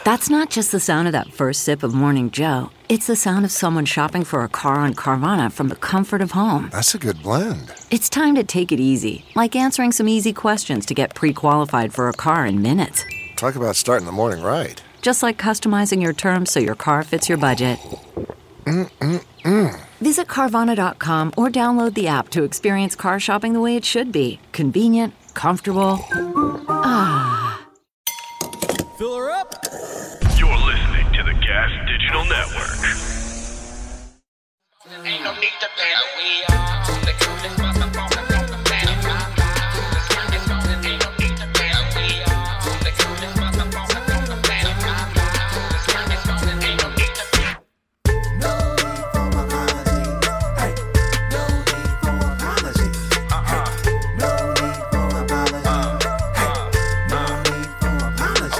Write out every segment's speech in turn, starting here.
That's not just the sound of that first sip of Morning Joe. It's the sound of someone shopping for a car on Carvana from the comfort of home. That's a good blend. It's time to take it easy, like answering some easy questions to get pre-qualified for a car in minutes. Talk about starting the morning right. Just like customizing your terms so your car fits your budget. Visit Carvana.com or download the app to experience car shopping the way it should be. Convenient, comfortable. Fill her up. You're listening to the Gas Digital Network. Ain't no need to pay. We are the coolest motherfuckers on the planet. It's gonna ain't no need to pay. We are the coolest motherfuckers on the planet. It's gonna ain't no need to pay. No need for apology. Hey, no need for apology. No need for apology. Hey, no need for apology.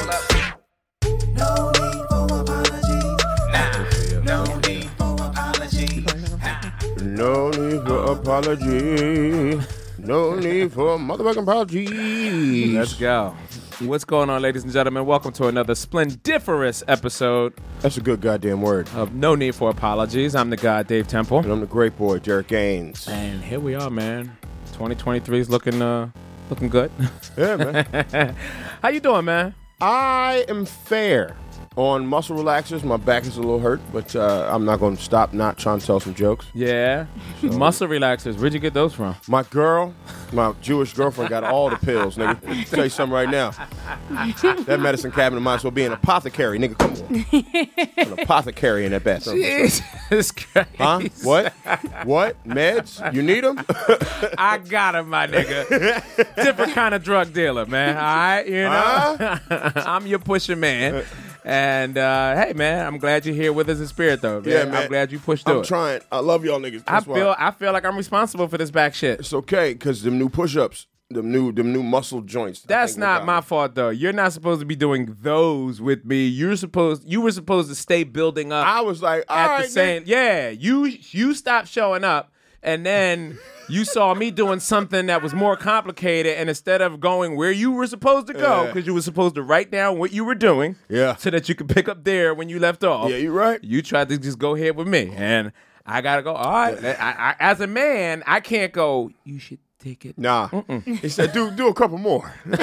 No need for apology. No need for apology. No need for apology. No need for motherfucking apology. Let's go. What's going on, ladies and gentlemen? Welcome to another splendiferous episode That's a good goddamn word. of No Need for Apologies. I'm the guy, Dave Temple. And I'm the great boy, Derek Gaines. And here we are, man. 2023 is looking good. Yeah, man. How you doing, man? I am fair on muscle relaxers. My back is a little hurt, but I'm not going to stop not trying to tell some jokes. Yeah. Muscle relaxers. Where'd you get those from? My Jewish girlfriend got all the pills, nigga. Tell you something right now. That medicine cabinet might as well be an apothecary, nigga. Come on. An apothecary in that bathroom. Jesus Christ. Huh? What? What? Meds? You need them? I got him, my nigga. Different kind of drug dealer, man. All right, you know? I'm your pusher man. And, hey, man, I'm glad you're here with us in spirit, though. Man. Yeah, man. I'm glad you pushed through I'm it. trying. I love y'all niggas. I That's why. feel like I'm responsible for this back shit. It's okay, because them new push-ups, them new muscle joints. I That's think not work my out. fault, though. You're not supposed to be doing those with me. You were supposed to stay building up. I was like, all at right, the same. Yeah, you stopped showing up, and then you saw me doing something that was more complicated. And instead of going where you were supposed to go, Yeah. because you were supposed to write down what you were doing, Yeah. so that you could pick up there when you left off. Yeah, you're right. You tried to just go ahead with me, and I gotta go. All right, I, as a man, I can't go. You should take it. Nah. He said, do a couple more. He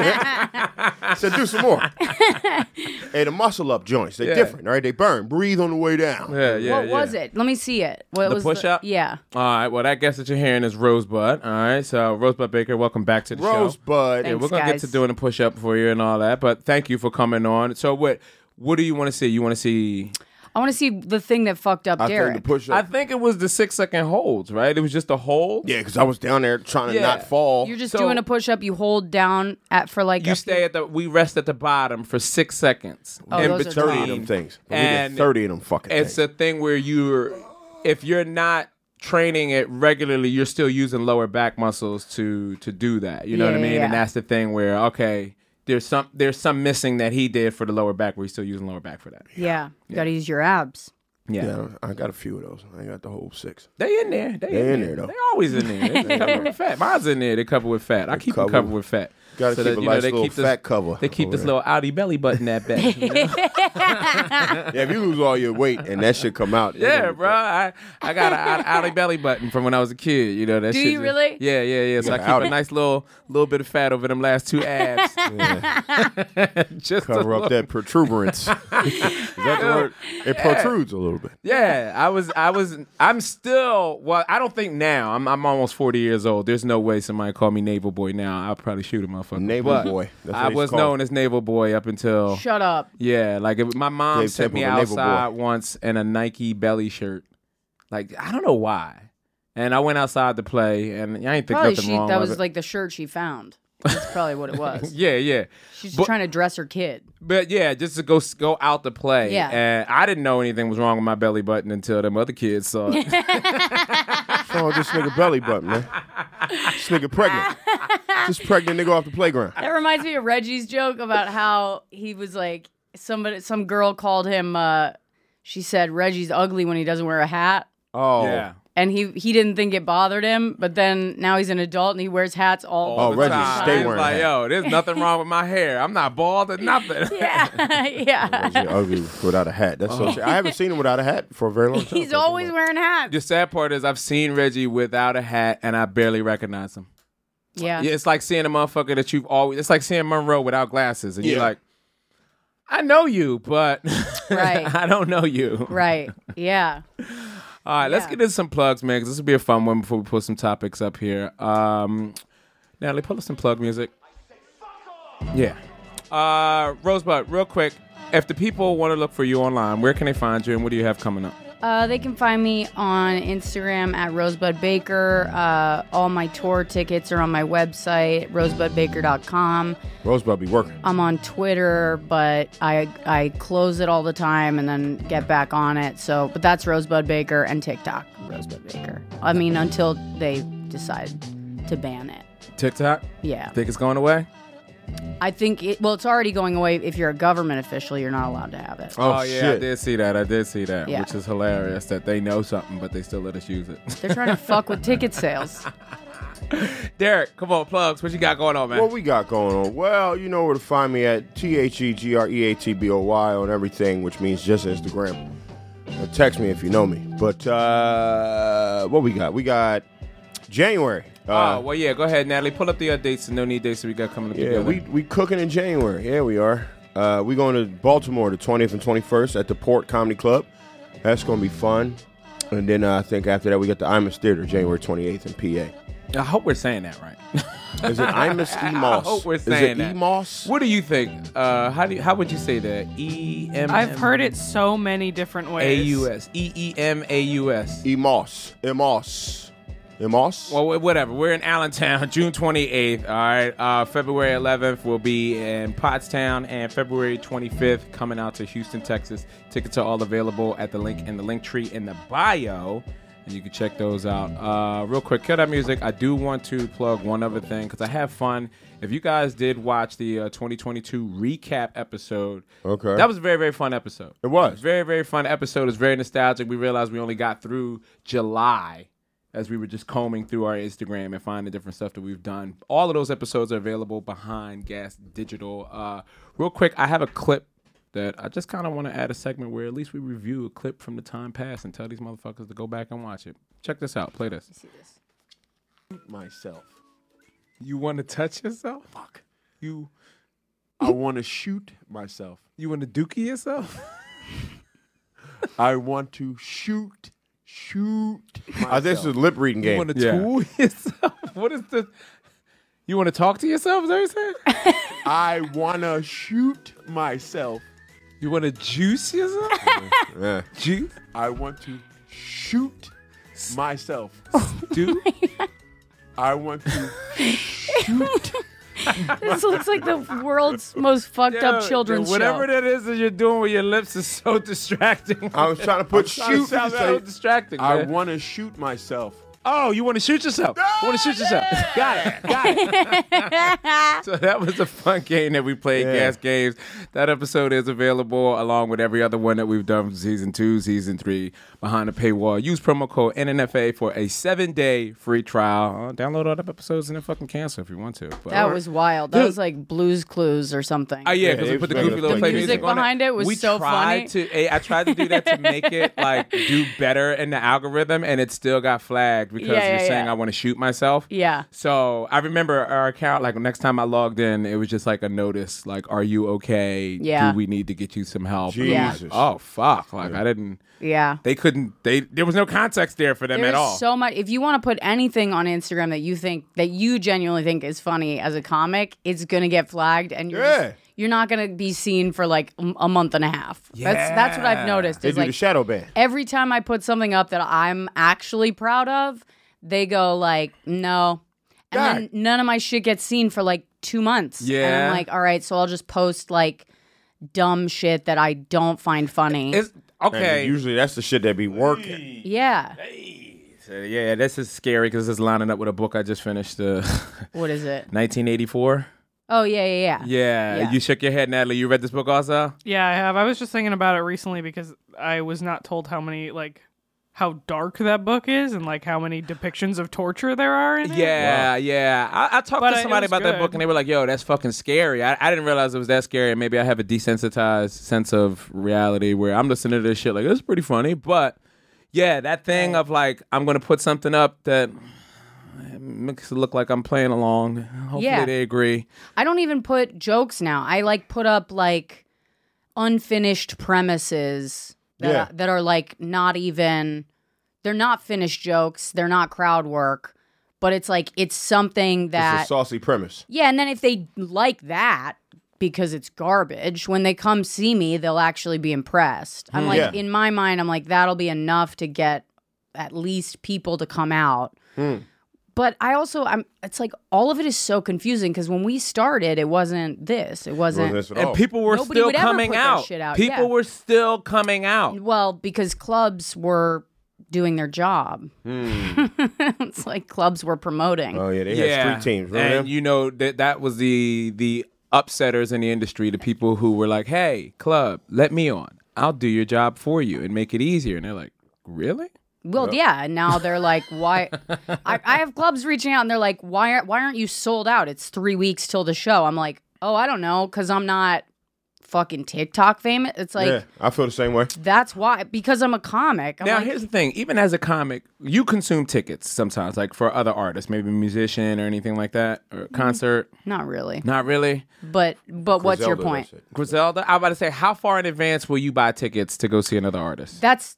said, do some more. Hey, the muscle up joints, they're Yeah. different, right? They burn. Breathe on the way down. Yeah. What was it? Let me see it. What The was push-up? Yeah. All right. Well, that guess that you're hearing is Rosebud. All right. So Rosebud Baker, welcome back to the show. Rosebud. Yeah, Thanks, we're gonna get guys. to doing a push-up for you and all that, but thank you for coming on. So what do you want to see? You want to see? I want to see the thing that fucked up I Derek. think the push-up. I think it was the 6-second holds, right? It was just a hold. Yeah, because I was down there trying to Yeah. not fall. You're just So- doing a push-up. You hold down for like You stay we rest at the bottom for 6 seconds Oh, in those are between. 30 of them things. We did And 30 of them fucking It's things. a thing where if you're not training it regularly, you're still using lower back muscles to do that. You know what I Yeah, mean? yeah, And yeah. that's the thing where there's some missing that he did for the lower back where he's still using lower back for that. Yeah. You got to use your abs. Yeah. I got a few of those. I got the whole 6. They in there. They in there, though. They always in there. They covered with fat. Mine's in there. They covered with fat. I keep them covered. covered with fat. Gotta keep a nice little fat cover They keep over this there. little outie belly button that back. You know? Yeah, if you lose all your weight and that shit come out. Yeah, bro. I got an outie belly button from when I was a kid. You know that. Do shit you just- really? Yeah. So I keep outie. a nice little bit of fat over them last 2 abs. Just a Cover little- up that protuberance. Is that the word? It protrudes a little bit. Yeah, I'm still. Well, I don't think now. I'm almost 40 years old. There's no way somebody call me Naval Boy now. I'll probably shoot a motherfucker. Naval But Boy. That's what I he's was called. known as Naval Boy up until. Shut up. Yeah, like my mom Dave sent me Temple, the Naval Boy. outside once in a Nike belly shirt. Like I don't know why. And I went outside to play, and I ain't think Probably nothing wrong that with was it. like the shirt she found. That's probably what it was. Yeah. She's But- trying to dress her kid. But yeah, just to go out to play. Yeah. And I didn't know anything was wrong with my belly button until them other kids saw it. What's wrong with this nigga belly button, man? This nigga pregnant. Just pregnant nigga off the playground. That reminds me of Reggie's joke about how he was like some girl called him. She said Reggie's ugly when he doesn't wear a hat. Oh. Yeah. And he didn't think it bothered him, but then now he's an adult and he wears hats all Oh, the Reggie, time. stay He's wearing like, a hat. yo, there's nothing wrong with my hair. I'm not bald or nothing. Yeah, yeah. Reggie ugly without a hat. That's so. I haven't seen him without a hat for a very long time. He's always wearing hats. The sad part is I've seen Reggie without a hat and I barely recognize him. Yeah. Yeah, it's like seeing a motherfucker that you've always. It's like seeing Monroe without glasses, and you're Yeah. like, I know you, but Right. I don't know you. Right. Yeah. All right, let's Yeah. get into some plugs, man, because this will be a fun one before we put some topics up here. Natalie, pull us some plug music. Yeah. Rosebud, real quick, if the people want to look for you online, where can they find you and what do you have coming up? They can find me on Instagram at Rosebud Baker. All my tour tickets are on my website, rosebudbaker.com. Rosebud be working. I'm on Twitter, but I close it all the time and then get back on it. So, but that's Rosebud Baker, and TikTok, Rosebud Baker. I mean, until they decide to ban it. TikTok? Yeah. Think it's going away? I think it's already going away. If you're a government official, you're not allowed to have it. Oh, yeah, I shit. did see that. Yeah. Which is hilarious that they know something, but they still let us use it. They're trying to fuck with ticket sales. Derek, come on, plugs. What you got going on, man? What we got going on? Well, you know where to find me at TheGreatBoy on everything, which means just Instagram. Text me if you know me. But what we got? We got January. Well, yeah, go ahead, Natalie. Pull up the dates and no need dates that we got coming up Yeah, together. we cooking in January. Yeah, we are. We going to Baltimore the 20th and 21st at the Port Comedy Club. That's going to be fun. And then I think after that we got the Imus Theater January 28th in PA. I hope we're saying that right. Is it Imus Emos? I hope we're Is saying it that. Emos? What do you think? How would you say that? E-M-M? I've heard it so many different ways. A-U-S. E-E-M-A-U-S. Emos. Emos. Emos? Well, whatever. We're in Allentown, June 28th. All right. February 11th, we'll be in Pottstown, and February 25th, coming out to Houston, Texas. Tickets are all available at the link in the link tree in the bio, and you can check those out. Real quick, Kill That Music. I do want to plug one other thing because I have fun. If you guys did watch the 2022 recap episode, Okay. that was a very, very fun episode. It was. Very, very fun episode. It's very nostalgic. We realized we only got through July as we were just combing through our Instagram and finding different stuff that we've done. All of those episodes are available behind Gas Digital. Real quick, I have a clip that I just kind of want to add a segment where at least we review a clip from the time past and tell these motherfuckers to go back and watch it. Check this out. Play this. Myself. You want to touch yourself? Fuck. I want to shoot myself. You want to dookie yourself? I want to shoot myself. I think this is a lip reading You game. want to tool yourself? What is the... You want to talk to yourself? Is that what you're saying? I want to shoot myself. You want to juice yourself? Yeah. Juice? I want to shoot myself. Do? I want to shoot. This looks like the world's most fucked up children's whatever show. that is that you're doing with your lips is so distracting. I was trying to put trying to shoot. sound so distracting, I man. want to shoot myself. Oh, you want to shoot yourself? You want to shoot yourself? Got it. So that was a fun game that we played, Yeah. Gas Games. That episode is available along with every other one that we've done from season 2, season 3, behind the paywall. Use promo code NNFA for a 7-day free trial. Download all the episodes and then fucking cancel if you want to. But, That was wild. That Dude. was like Blues Clues or something. Oh yeah, because Yeah, we it put the was goofy little the play music on behind it was we so tried I tried to do that to make it like do better in the algorithm, and it still got flagged because Yeah, you're yeah, saying yeah. I want to shoot myself. Yeah. So I remember our account, like next time I logged in, it was just like a notice, like, "Are you okay? Yeah. Do we need to get you some help?" Yeah. Jesus. Oh fuck! Like I didn't. Yeah. They couldn't. There was no context there for them There's at all. so much. If you want to put anything on Instagram that you think that you genuinely think is funny as a comic, it's gonna get flagged, and you're not gonna be seen for like a month and a half. That's what I've noticed. They Is do the like shadow ban. every time I put something up that I'm actually proud of, they go like, no, and then none of my shit gets seen for like 2 months. And Yeah. I'm like, all right, so I'll just post like dumb shit that I don't find funny. It's okay. And usually that's the shit that be working. Yeah. So, yeah, this is scary because this is lining up with a book I just finished. What is it? 1984. Oh yeah. Yeah, you shook your head, Natalie. You read this book also? Yeah, I have. I was just thinking about it recently because I was not told how many like how dark that book is and like how many depictions of torture there are in it. Yeah. I talked But to it somebody was about that good. book, and they were like, "Yo, that's fucking scary." I didn't realize it was that scary. Maybe I have a desensitized sense of reality where I'm listening to this shit like it's pretty funny, but yeah, that thing of like I'm gonna put something up that makes it look like I'm playing along. Hopefully Yeah. they agree. I don't even put jokes now. I like put up like unfinished premises that are like not even, they're not finished jokes. They're not crowd work, but it's like, it's something It's that, a saucy premise. yeah. And then if they like that because it's garbage, when they come see me, they'll actually be impressed. I'm like, Yeah. in my mind, I'm like, that'll be enough to get at least people to come out. But I also, it's like all of it is so confusing because when we started, it wasn't this. It wasn't. This at And all. people were Nobody still would ever coming put that out. shit out, People yeah. were still coming out. Well, because clubs were doing their job. It's like clubs were promoting. Oh yeah, they had street teams. Remember and them? you know that was the upsetters in the industry, the people who were like, "Hey, club, let me on. I'll do your job for you and make it easier." And they're like, "Really?" Well, yeah. And now they're like, why? I have clubs reaching out and they're like, why aren't you sold out? It's 3 weeks till the show. I'm like, oh, I don't know, because I'm not fucking TikTok famous. It's like, Yeah, I feel the same way. that's why, because I'm a comic. I'm Now, like, here's the thing. Even as a comic, you consume tickets sometimes, like for other artists, maybe a musician or anything like that, or a concert. not really. Not really. But what's your Griselda point? does it. Griselda, I was about to say, how far in advance will you buy tickets to go see another artist? That's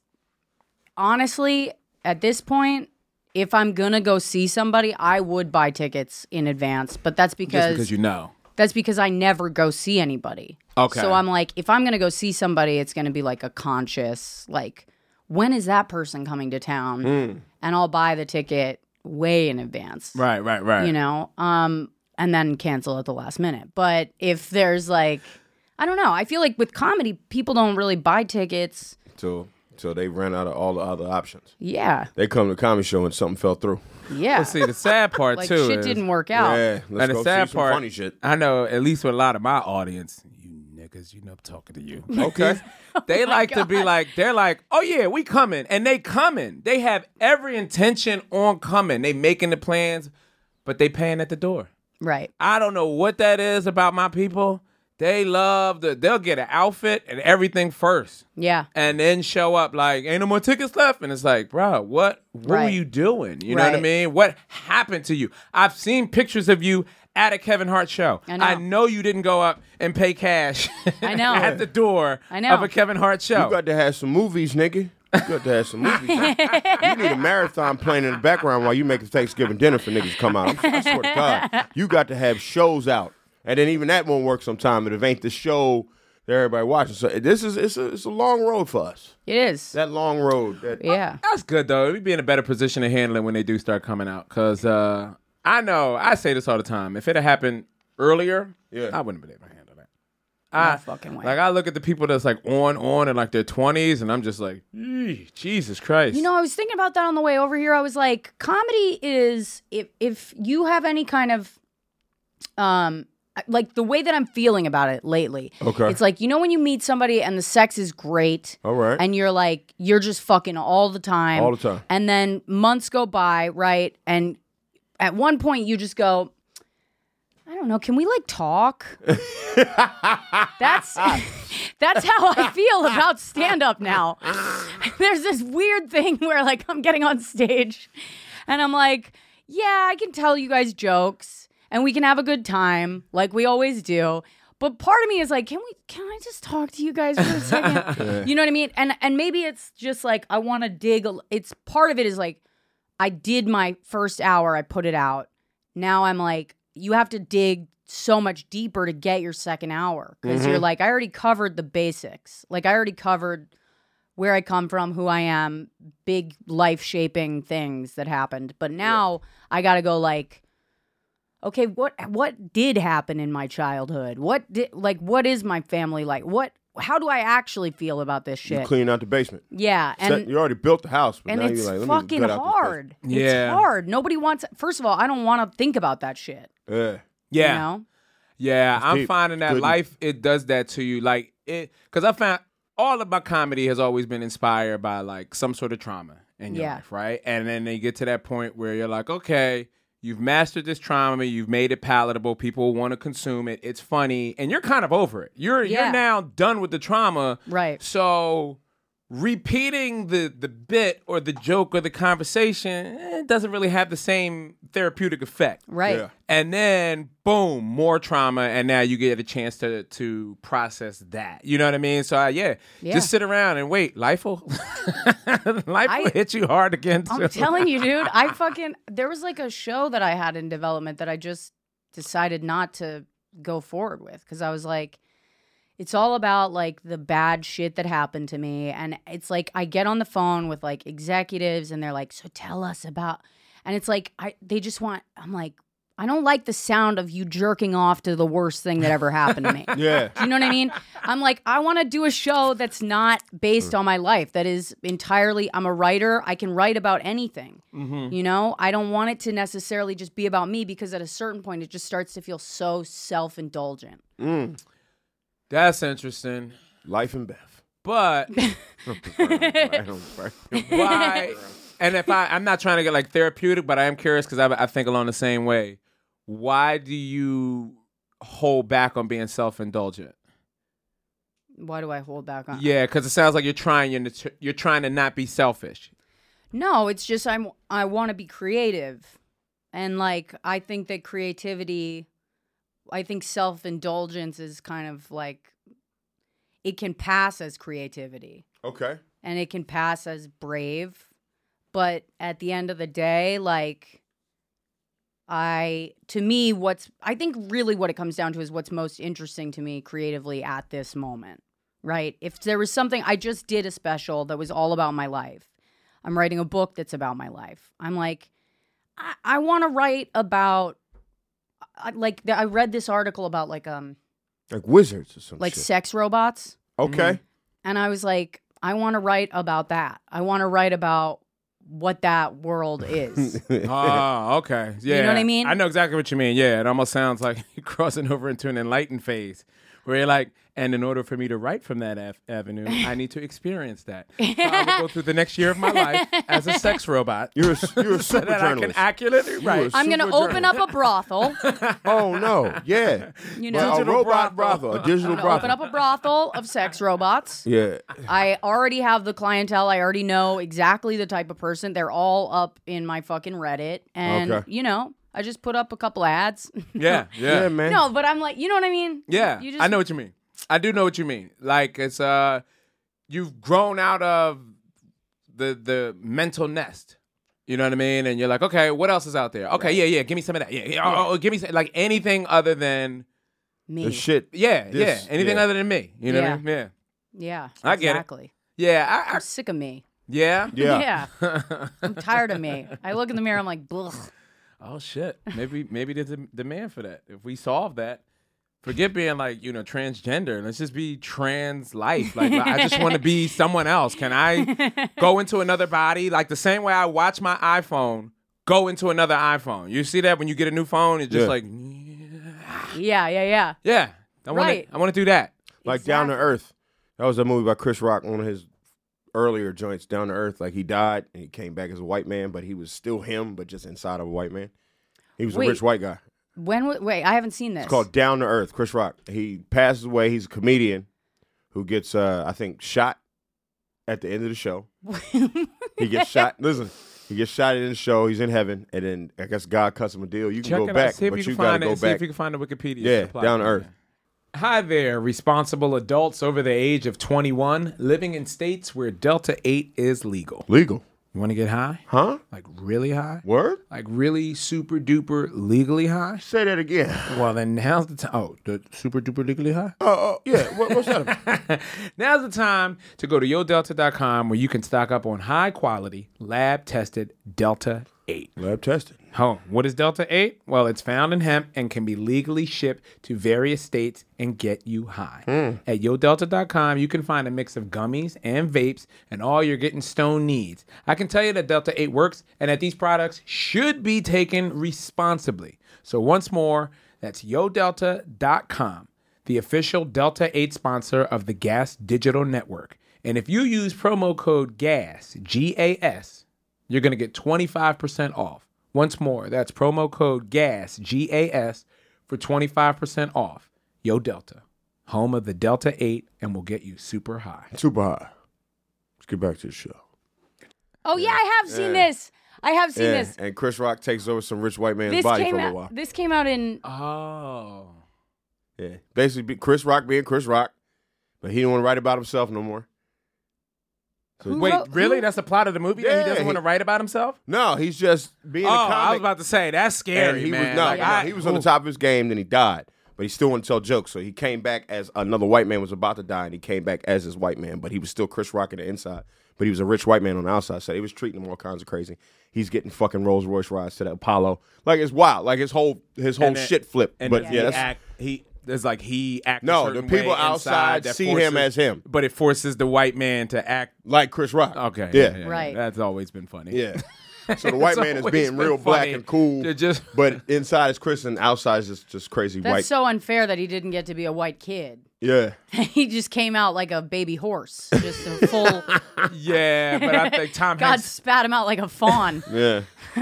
honestly, at this point, if I'm gonna go see somebody, I would buy tickets in advance. But that's Just because because you know. that's because I never go see anybody. Okay. So I'm like, if I'm gonna go see somebody, it's gonna be like a conscious, like, when is that person coming to town? And I'll buy the ticket way in advance. Right. You know? And then cancel at the last minute. But if there's like, I don't know. I feel like with comedy, people don't really buy tickets. Till they ran out of all the other options. Yeah. They come to the comedy show and something fell through. Yeah. Well, see, the sad part, Like too, shit is, didn't work out. Yeah, let's and the go sad see some part, funny shit. I know, at least with a lot of my audience, you niggas, you know I'm talking to you. Okay. They like to be like, they're like, oh yeah, we coming. And they coming. They have every intention on coming. They making the plans, but they paying at the door. Right. I don't know what that is about my people. They love they'll get an outfit and everything first. Yeah. And then show up like, ain't no more tickets left. And it's like, bro, what were Right. you doing? You know what I Right. mean? What happened to you? I've seen pictures of you at a Kevin Hart show. I know. You didn't go up and pay cash I know. at the door I know. of a Kevin Hart show. You got to have some movies, nigga. You got to have some movies. You need a marathon playing in the background while you make the Thanksgiving dinner for niggas to come out. I swear to God. You got to have shows out. And then even that won't work sometime if it ain't the show that everybody watching. So it's a long road for us. It is. That long road. Yeah. That's good, though. We'd be in a better position to handle it when they do start coming out. Because I know, I say this all the time. If it had happened earlier, I wouldn't have been able to handle that. No fucking way. Like, I look at the people that's like on in like their 20s, and I'm just like, Jesus Christ. You know, I was thinking about that on the way over here. I was like, comedy is, if you have any kind of, like the way that I'm feeling about it lately. Okay. It's like, you know, when you meet somebody and the sex is great. All right. And you're like, you're just fucking all the time. All the time. And then months go by, right? And at one point you just go, I don't know, can we like talk? That's how I feel about stand-up now. There's this weird thing where like I'm getting on stage and I'm like, yeah, I can tell you guys jokes and we can have a good time like we always do. But part of me is like, can I just talk to you guys for a second? You know what I mean? And maybe it's just like I want to dig. It's part of it is like I did my first hour, I put it out. Now I'm like, you have to dig so much deeper to get your second hour because you're like, I already covered the basics. Like I already covered where I come from, who I am, big life shaping things that happened. But now I got to go like, okay, what did happen in my childhood? What is my family like? How do I actually feel about this shit? You clean out the basement. Yeah, and You already built the house, but and now it's you're like, let me fucking gut out this hard. Yeah. It's hard. Nobody wants. First of all, I don't want to think about that shit. basement. Yeah. You know? Yeah, I'm deep. finding that Good. life, it does that to you. Like, because I found all of my comedy has always been inspired by, like, some sort of trauma. in your Yeah. life, right? And then they get to that point where you're like, okay, you've mastered this trauma, you've made it palatable, people want to consume it, it's funny, and you're kind of over it. You're now done with the trauma. Right. So repeating the bit or the joke or the conversation it doesn't really have the same therapeutic effect. Right. Yeah. And then boom, more trauma, and now you get a chance to process that. You know what I mean? So just sit around and wait. Life will hit you hard again. I'm telling you, dude. There was like a show that I had in development that I just decided not to go forward with because I was like, it's all about like the bad shit that happened to me. And it's like I get on the phone with like executives and they're like, so tell us about, and it's like I'm like, I don't like the sound of you jerking off to the worst thing that ever happened to me. Yeah. Do you know what I mean? I'm like, I want to do a show that's not based on my life, that is entirely, I'm a writer. I can write about anything. Mm-hmm. You know, I don't want it to necessarily just be about me because at a certain point, it just starts to feel so self-indulgent. That's interesting. Life and Beth. But why? And if I'm not trying to get like therapeutic, but I am curious because I think along the same way. Why do you hold back on being self-indulgent? Why do I hold back on? Yeah, because it sounds like you're trying to not be selfish. No, it's just I want to be creative, and like I think that creativity, I think self-indulgence is kind of like it can pass as creativity. Okay. And it can pass as brave, but at the end of the day, like I think really what it comes down to is what's most interesting to me creatively at this moment, right? If there was something, I just did a special that was all about my life. I'm writing a book that's about my life. I'm like, I want to write about, I read this article about like wizards or something. like sex robots. Okay. And I was like, I want to write about that. I want to write about what that world is. Oh, okay. Yeah. You know what I mean? I know exactly what you mean. Yeah, it almost sounds like you're crossing over into an enlightened phase where you're like, and in order for me to write from that avenue, I need to experience that. So I will go through the next year of my life as a sex robot. You're a super so that I can journalist. accurately write. I'm going to open up a brothel. Oh no! Yeah. You know, a robot brothel, a digital brothel. open up a brothel of sex robots. Yeah. I already have the clientele. I already know exactly the type of person. They're all up in my fucking Reddit. And, Okay. you know, I just put up a couple ads. Yeah. Yeah, man. No, but I'm like, you know what I mean? Yeah, You just, I know what you mean. I do know what you mean. Like it's you've grown out of the mental nest. You know what I mean? And you're like, okay, what else is out there? Okay, yeah, give me some of that. Yeah. Oh, give me some, like anything other than me. The shit. anything other than me. You know what I mean? Yeah. Yeah, I get it. exactly. Yeah, I'm sick of me. yeah. Yeah. I'm tired of me. I look in the mirror, I'm like, blech. Oh shit. Maybe there's a demand for that. If we solve that, forget being like, transgender. Let's just be trans life. Like I just want to be someone else. Can I go into another body? Like the same way I watch my iPhone go into another iPhone. You see that when you get a new phone, it's just Yeah. like Yeah. yeah. I Right. want to do that. Like Down to Earth. That was a movie by Chris Rock, one of his earlier joints, Down to Earth. Like he died and he came back as a white man, but he was still him, but just inside of a white man. He was Wait. a rich white guy. Wait, I haven't seen this. It's called Down to Earth, Chris Rock. He passes away. He's a comedian who gets, I think, shot at the end of the show. He gets shot. Listen, he gets shot in the show. He's in heaven. And then I guess God cuts him a deal. You can Check go it out. back, See if but you you can got to find go it. See back. if you can find the Wikipedia. Yeah, supply. Down to Earth. Hi there, responsible adults over the age of 21 living in states where Delta 8 is legal. Legal. You want to get high? Huh? Like really high? Word? Like really super duper legally high? Say that again. Well, then now's the time. Oh, the super duper legally high? Oh, yeah. What's that about? Now's the time to go to yodelta.com where you can stock up on high quality, lab tested Delta 8. Lab tested. Oh, what is Delta 8? Well, it's found in hemp and can be legally shipped to various states and get you high. At yodelta.com, you can find a mix of gummies and vapes and all your getting stoned needs. I can tell you that Delta 8 works and that these products should be taken responsibly. So once more, that's yodelta.com, the official Delta 8 sponsor of the Gas Digital Network. And if you use promo code GAS, G-A-S, you're going to get 25% off. Once more, that's promo code GAS, G-A-S, for 25% off. Yo Delta, home of the Delta 8, and will get you super high. Super high. Let's get back to the show. Oh yeah, I have seen this. I have seen this. And Chris Rock takes over some rich white man's body for a little while. This came out in. Oh. Yeah. Basically, Chris Rock being Chris Rock, but he don't want to write about himself no more. Wait, really? That's the plot of the movie? That he doesn't want to write about himself? No, he's just being a comic. I was about to say, that's scary, and he man. Was, he was on the top of his game, then he died. But he still wanted to tell jokes, so he came back as another white man was about to die, and he came back as his white man, but he was still Chris Rock on the inside. But he was a rich white man on the outside, so he was treating him all kinds of crazy. He's getting fucking Rolls Royce rides to the Apollo. Like, it's wild. Like, his whole shit flipped. But yeah, It's like he acts. No, the people outside see him as him, but it forces the white man to act like Chris Rock. Okay, yeah. Right. That's always been funny. Yeah. So the white man is being real black and cool, but inside is Chris and outside is just crazy white. That's so unfair that he didn't get to be a white kid. Yeah. He just came out like a baby horse, just a full. Yeah, but I think Tom God Hanks spat him out like a fawn. Yeah.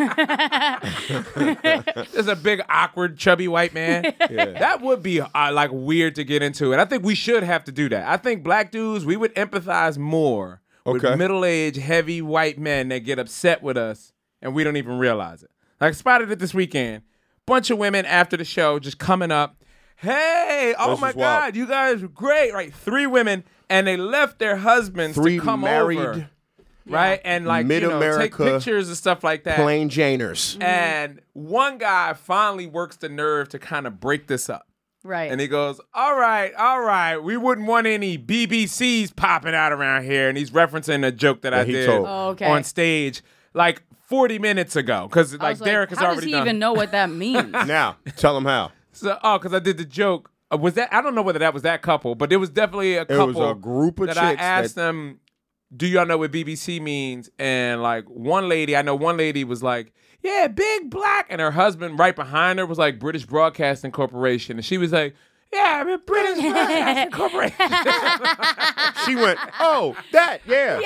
There's a big, awkward, chubby white man. Yeah. That would be like weird to get into, and I think we should have to do that. I think black dudes, we would empathize more with middle-aged, heavy white men that get upset with us, and we don't even realize it. Like, spotted it this weekend. Bunch of women after the show just coming up. Hey, oh my God, you guys were great. Right, 3 women, and they left their husbands to come over. Right, and like take pictures and stuff like that. Plain Janers. And one guy finally works the nerve to kind of break this up. Right. And he goes, all right, we wouldn't want any BBCs popping out around here. And he's referencing a joke that I did on stage like 40 minutes ago. Because like Derek has already done. How does he even know what that means? Now, tell him how. So, because I did the joke. Was that? I don't know whether that was that couple, but it was definitely a couple. It was a group of that chicks I asked them, do y'all know what BBC means? And like one lady was like, yeah, big black. And her husband right behind her was like British Broadcasting Corporation. And she was like, yeah, I'm in British Broadcasting Corporation. She went, oh, that, yeah.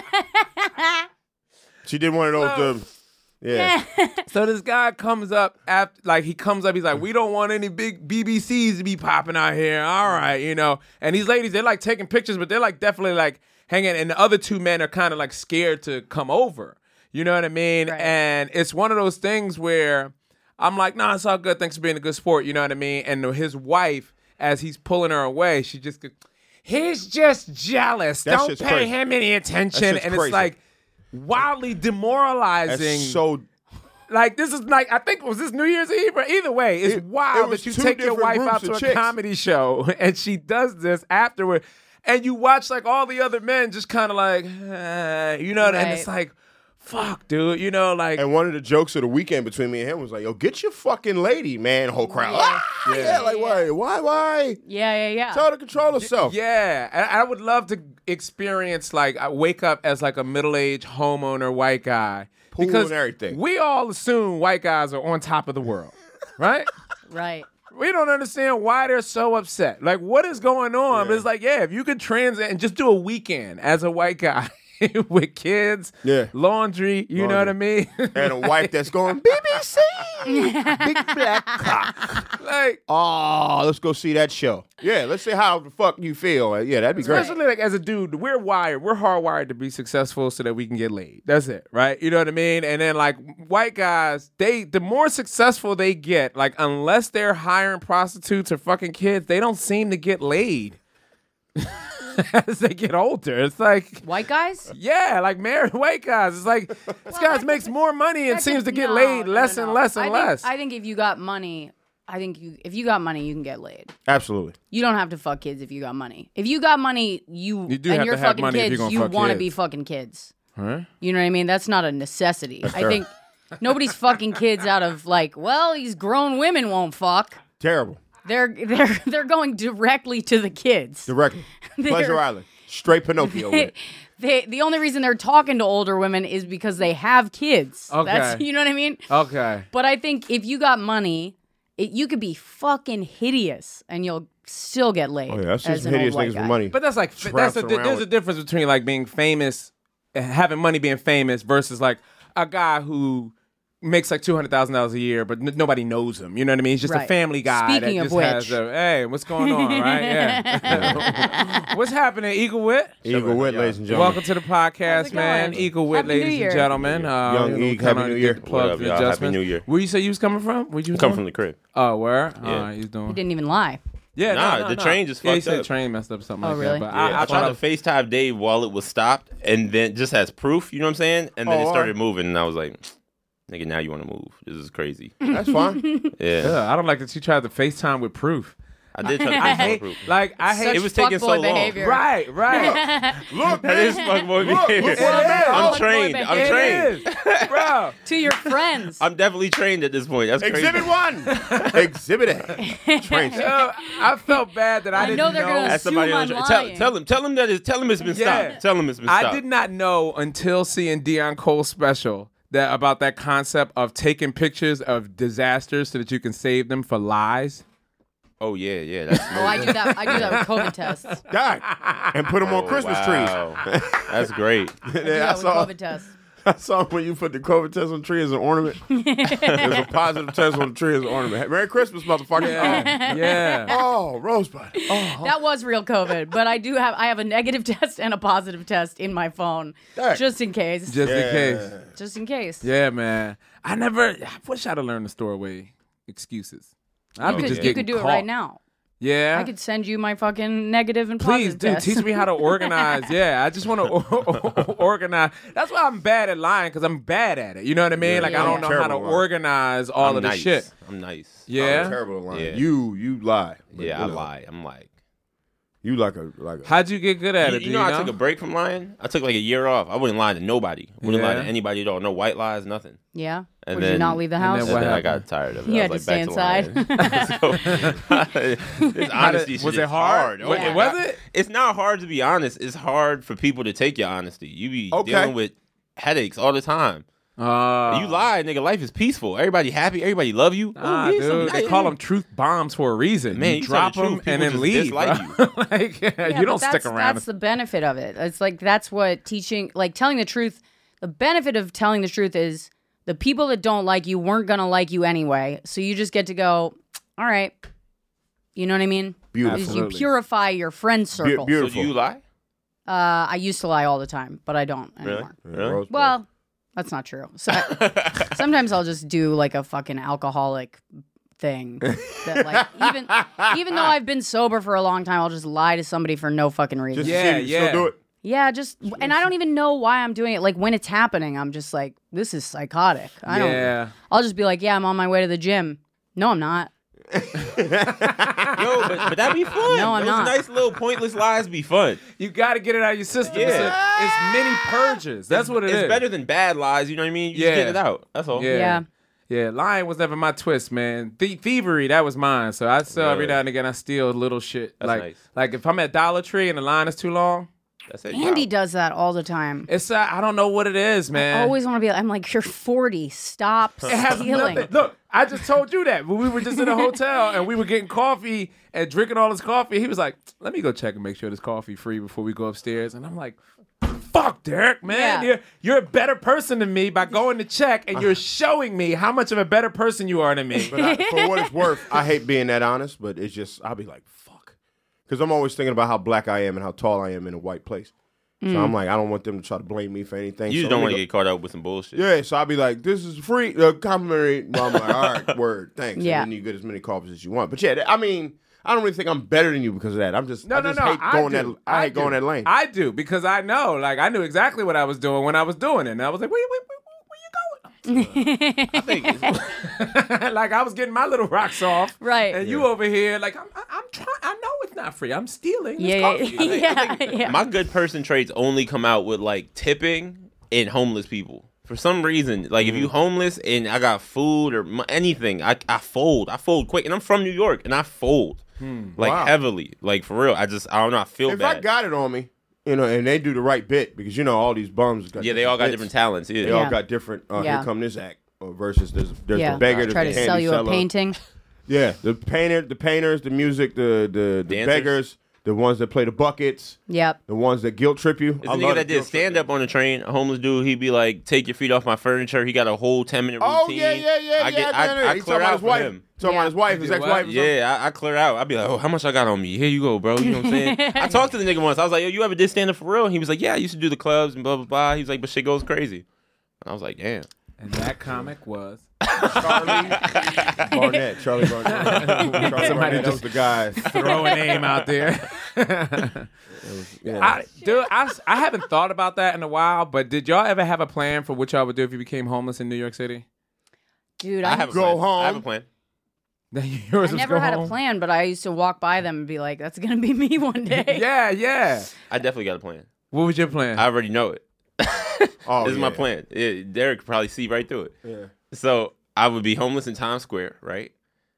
She did one of those, yeah. So this guy comes up he's like, we don't want any big BBCs to be popping out here. All right, And these ladies, they're like taking pictures, but they're like definitely like hanging. And the other 2 men are kind of like scared to come over. You know what I mean? Right. And it's one of those things where I'm like, nah, it's all good. Thanks for being a good sport. You know what I mean? And his wife, as he's pulling her away, she just goes, he's just jealous. Don't pay him any attention. And crazy. It's like wildly demoralizing. That's so. Like, this is like, I think, was this New Year's Eve? Or either way, it's wild that you take your wife out to a comedy show and she does this afterward. And you watch like all the other men just kind of like, and it's like, fuck, dude, like. And one of the jokes of the weekend between me and him was like, yo, get your fucking lady, man. Whole crowd. Why? Yeah. Tell her to control herself. Yeah. And I would love to experience, like, I wake up as like a middle-aged homeowner white guy. Pool because and everything. We all assume white guys are on top of the world, right? Right. We don't understand why they're so upset. Like, what is going on? But it's like, yeah, if you could transit and just do a weekend as a white guy with kids, laundry, you know what I mean? And a wife that's going, BBC, big black cock. Like, oh, let's go see that show. Yeah, let's see how the fuck you feel. Yeah, that'd be great. Especially like as a dude, we're hardwired to be successful so that we can get laid. That's it, right? You know what I mean? And then like white guys, the more successful they get, like unless they're hiring prostitutes or fucking kids, they don't seem to get laid. As they get older, it's like white guys. Yeah, like married white guys. It's like this guy makes more money and seems to get laid less and less and less. I think if you got money, if you got money, you can get laid. Absolutely. You don't have to fuck kids if you got money. If you got money, you do and have you're to have fucking money kids, you want to be fucking kids. Huh? You know what I mean? That's not a necessity. I think nobody's fucking kids out of like, well, these grown women won't fuck. Terrible. They're going directly to the kids. Directly. Pleasure Island. Straight Pinocchio with it. The only reason they're talking to older women is because they have kids. Okay. You know what I mean? Okay. But I think if you got money, you could be fucking hideous and you'll still get laid. Oh, yeah, I've seen some hideous niggas with money. But that's there's a difference between like being famous, having money, being famous versus like, a guy who makes like $200,000 a year, but nobody knows him. You know what I mean? He's just a Right. family guy Speaking that of just has which. a, hey, what's going on, right? Yeah. What's happening, Eagle Wit? Eagle Wit, ladies and gentlemen. Welcome to the podcast, it man. going? Eagle Wit, Happy New ladies and Year. gentlemen. Young Eagle, Happy New Year. Plugs What up, and y'all? Happy adjustments. New Year. Where you say you was coming from? Where'd you Come from the crib. Oh, where? Yeah. He's doing. He didn't even lie. Yeah, Nah, no, the train just Yeah, he fucked said up. train messed up something Oh, like really? that. But Yeah, I tried thought to FaceTime Dave while it was stopped, and then just as proof, you know what I'm saying? And then Oh, it all started right. moving, and I was like, nigga, now you want to move. This is crazy. That's fine. Yeah. Yeah, I don't like that you tried to FaceTime with proof. I did try to I FaceTime hate, proof. like, I hate. Such It was taking so fuckboy long. behavior. Right. Look, That is fuckboy behavior. look what I did. I'm Fuckboy trained. behavior. I'm trained. It is. Bro. To your friends. I'm definitely trained at this point. That's crazy. Exhibit 1. Exhibit A. Train set. Yo, I felt bad that I didn't know they're gonna Ask Assume somebody on I'm the train. lying. Tell him it's been Yeah. stopped. Tell him it's been stopped. I did not know until seeing Deion Cole's special that about that concept of taking pictures of disasters so that you can save them for lies. Oh yeah. That's Oh, I do that. I do that with COVID tests. God. And put them on Christmas trees. That's great. I do Yeah, that with COVID tests. I saw when you put the COVID test on the tree as an ornament. There's a positive test on the tree as an ornament. Merry Christmas, motherfucker. Yeah. Oh, Rosebud. Oh. That was real COVID, but I have a negative test and a positive test in my phone, Dang. just in case. Just in case. Just in case. Yeah, man. I wish I'd have learned the store way excuses. I'd be just You getting could do it caught. right now. Yeah. I could send you my fucking negative and Please, positive dude, test. teach me how to organize. Yeah, I just want to organize. That's why I'm bad at lying, because I'm bad at it. You know what I mean? Yeah, like, yeah, I don't yeah. know how to Terrible lying. organize all I'm of the nice. shit. I'm nice. Yeah? I'm terrible at lying. Yeah. You lie. But, Yeah, I you know, lie. I'm like. You like a How'd you get good at it? You know, I took a break from lying. I took like a year off. I wouldn't lie to nobody. Wouldn't lie to Yeah. anybody at all. No white lies, nothing. Yeah? And Would you then- not leave the and house? then And What then I happened? got tired of it. You I had was to like, stay back to lying. So, this honesty shit was is it hard? Oh Was- my was God. it? It's not hard to be honest. It's hard for people to take your honesty. You be Okay. dealing with headaches all the time. You lie, nigga. Life is peaceful. Everybody happy. Everybody love you. Nah, yeah, dude, something- they call them truth bombs for a reason. Man, you you drop tell the them truth, and then people leave. just dislike bro. Like, Yeah, you don't but stick around. That's the benefit of it. It's like that's what teaching, like telling the truth. The benefit of telling the truth is the people that don't like you weren't gonna like you anyway. So you just get to go, all right. You know what I mean? Beautiful. You Absolutely. purify your friend circle. So beautiful. do you lie? I used to lie all the time, but I don't Really? anymore. Really? Rosebud. Well, that's not true. So sometimes I'll just do like a fucking alcoholic thing. That like even though I've been sober for a long time, I'll just lie to somebody for no fucking reason. Just Yeah, to see if you yeah. still do it. Yeah, just and I don't even know why I'm doing it. Like when it's happening, I'm just like, this is psychotic. I don't. Yeah. I'll just be like, yeah, I'm on my way to the gym. No, I'm not. Yo, but that'd be fun. No, I'm Those not. nice little pointless lies be fun. You got to get it out of your system. Yeah. It's mini purges. That's what it is. It's better than bad lies. You know what I mean? You Yeah. just get it out. That's all. Yeah. Yeah. Yeah, lying was never my twist, man. Thievery, that was mine. So I still every Really? now and again I steal little shit. That's like nice. like if I'm at Dollar Tree and the line is too long, That's it. Andy does that all the time. it's I don't know what it is, man. I always want to be. I'm like, you're 40. Stop It has stealing. nothing. Look, I just told you that when we were just in a hotel and we were getting coffee and drinking all this coffee. He was like, "Let me go check and make sure this coffee free before we go upstairs." And I'm like, "Fuck, Derek, man, Yeah. you're a better person than me by going to check, and you're showing me how much of a better person you are than me." But for what it's worth, I hate being that honest, but it's just, I'll be like, fuck. Because I'm always thinking about how black I am and how tall I am in a white place. So I'm like, I don't want them to try to blame me for anything. You so just don't let want me to get caught up with some bullshit. Yeah, so I'll be like, this is free, complimentary. Well, I'm like, all right, word, thanks. Yeah. And then you get as many coffees as you want. But yeah, I mean, I don't really think I'm better than you because of that. I'm just, I just hate going I hate going that lane. I do because I know, like, I knew exactly what I was doing when I was doing it. And I was like, where you going? I think it's- Like I was getting my little rocks off, Right. And you over here, like I'm trying. I know it's not free. I'm stealing. This Yeah, coffee. yeah. my good person traits only come out with like tipping and homeless people. For some reason, like if you homeless and I got food or anything, I fold. I fold quick, and I'm from New York, and I fold like Wow. heavily, like for real. I don't know. I feel If bad. I got it on me, and they do the right bit, because all these bums got yeah, they all got bits. different talents. Yeah, They Yeah. all got different. Yeah. Here come this act versus there's Yeah. the beggar, Try there's to the sell candy you a seller. painting. Yeah, the painters, the music, the Dancers. beggars, the ones that play the buckets, Yep. the ones that guilt trip you. It's the nigga that did stand up on the train. A homeless dude. He'd be like, "Take your feet off my furniture." He got a whole 10-minute routine. Oh yeah. I He's clear talking about out his for wife. him. Talking about his wife, his did ex-wife. what? or something? Yeah, I clear out. I'd be like, "Oh, how much I got on me? Here you go, bro." You know what I'm saying? I talked to the nigga once. I was like, "Yo, you ever did stand up for real?" And he was like, "Yeah, I used to do the clubs and blah blah blah." He was like, "But shit goes crazy." And I was like, "Damn." And that comic was Charlie Barnett. Charlie Somebody Barnett. That was just the guy. throw a name out there. Yeah. I haven't thought about that in a while, but did y'all ever have a plan for what y'all would do if you became homeless in New York City? Dude, I I, have a Go plan. home. I have a plan. Yours I was never go had home? a plan, but I used to walk by them and be like, "That's gonna be me one day." Yeah. I definitely got a plan. What was your plan? I already know it. Oh, This is my yeah. plan. Derek could probably see right through it. Yeah. So I would be homeless in Times Square, right?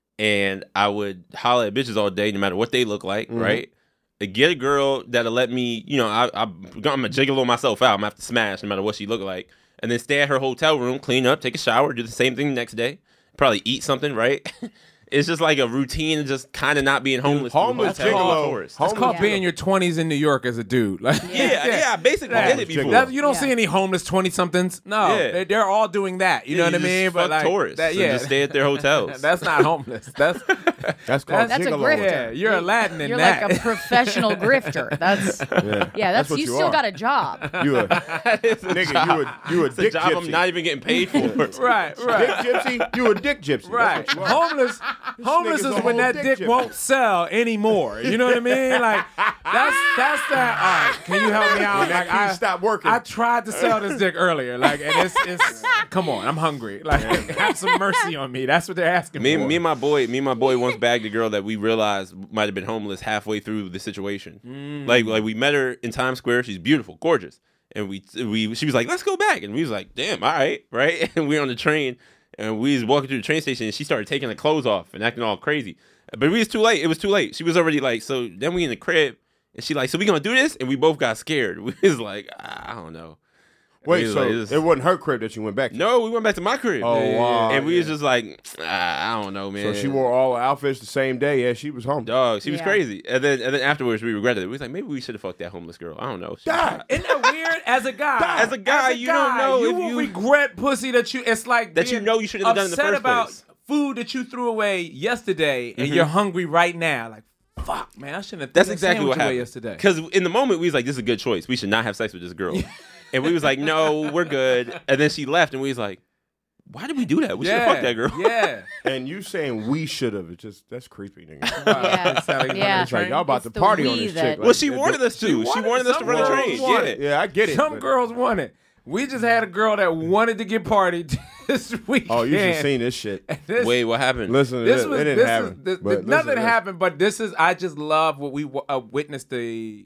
And I would holler at bitches all day, no matter what they look like, right? Get a girl that'll let me, I'm gonna gigolo myself out. I'm gonna have to smash no matter what she look like. And then stay at her hotel room, clean up, take a shower, do the same thing the next day. Probably eat something, right? It's just like a routine of just kind of not being homeless. Homeless through hotel gigolo. tours. It's called Yeah. being in your 20s in New York as a dude. Like, Yeah, I basically did it before. You don't see any homeless 20-somethings. No, Yeah. they're all doing that. You know what I just mean? fuck like, tourists. that, and yeah, just stay at their hotels. that's not homeless. That's That's called That's a gigolo. grifter. yeah. You're Aladdin in You're that. like a professional grifter. That's That's what you you still are. got a job. You a It's a nigga. job. You a It's a dick job gypsy. I'm not even getting paid for. right. Dick gypsy. You a dick gypsy. Right. That's what you are. Homeless nigga's is a when whole that dick dick gypsy. won't sell anymore. You know what I mean? Like that's that. All right, can you help me out? When that Like key stop working. I tried to sell this dick earlier. Like, and it's come on, I'm hungry. Like, have some mercy on me. That's what they're asking Me for. and my boy once bagged a girl that we realized might have been homeless halfway through the situation. Like we met her in Times Square. She's beautiful, gorgeous, and she was like, "Let's go back," and we was like, "Damn, all right." And we on the train, and we was walking through the train station, and she started taking her clothes off and acting all crazy. But we was too late. It was too late. She was already like, so then we in the crib, and she like, "So we gonna do this?" And we both got scared. We was like, I don't know. Wait, We was so like, this- it wasn't her crib that you went back to? No, we went back to my crib. Oh, wow. And we was just like, I don't know, man. So she wore all her outfits the same day. Yeah, she was home. Dog, she was Yeah. crazy. And then afterwards we regretted it. We was like, maybe we should have fucked that homeless girl. I don't know. God, isn't that weird? As a guy, As a guy, you don't know You if will you- regret pussy that you. It's like That you being know you shouldn't have done in the upset first about place. food that you threw away yesterday, and you're hungry right now. Like, fuck, man, I shouldn't have. That's threw that exactly what sandwich away happened. yesterday. Because in the moment we was like, this is a good choice. We should not have sex with this girl. And we was like, no, we're good. And then she left, and we was like, why did we do that? We should have fucked that girl. Yeah. And you saying we should have? It's just that's creepy, nigga. Yeah. Yeah. It's like y'all about It's to the party we on this that- chick. Well, Like, she wanted us to. She wanted us to some run the girls train. want Yeah. it. Yeah, I get it. Some but- girls want it. We just had a girl that wanted to get partied this week. Oh, you just seen this shit. Wait, what happened? Listen, This it was didn't happen. But nothing listen, happened, but this is. I just love what we witnessed the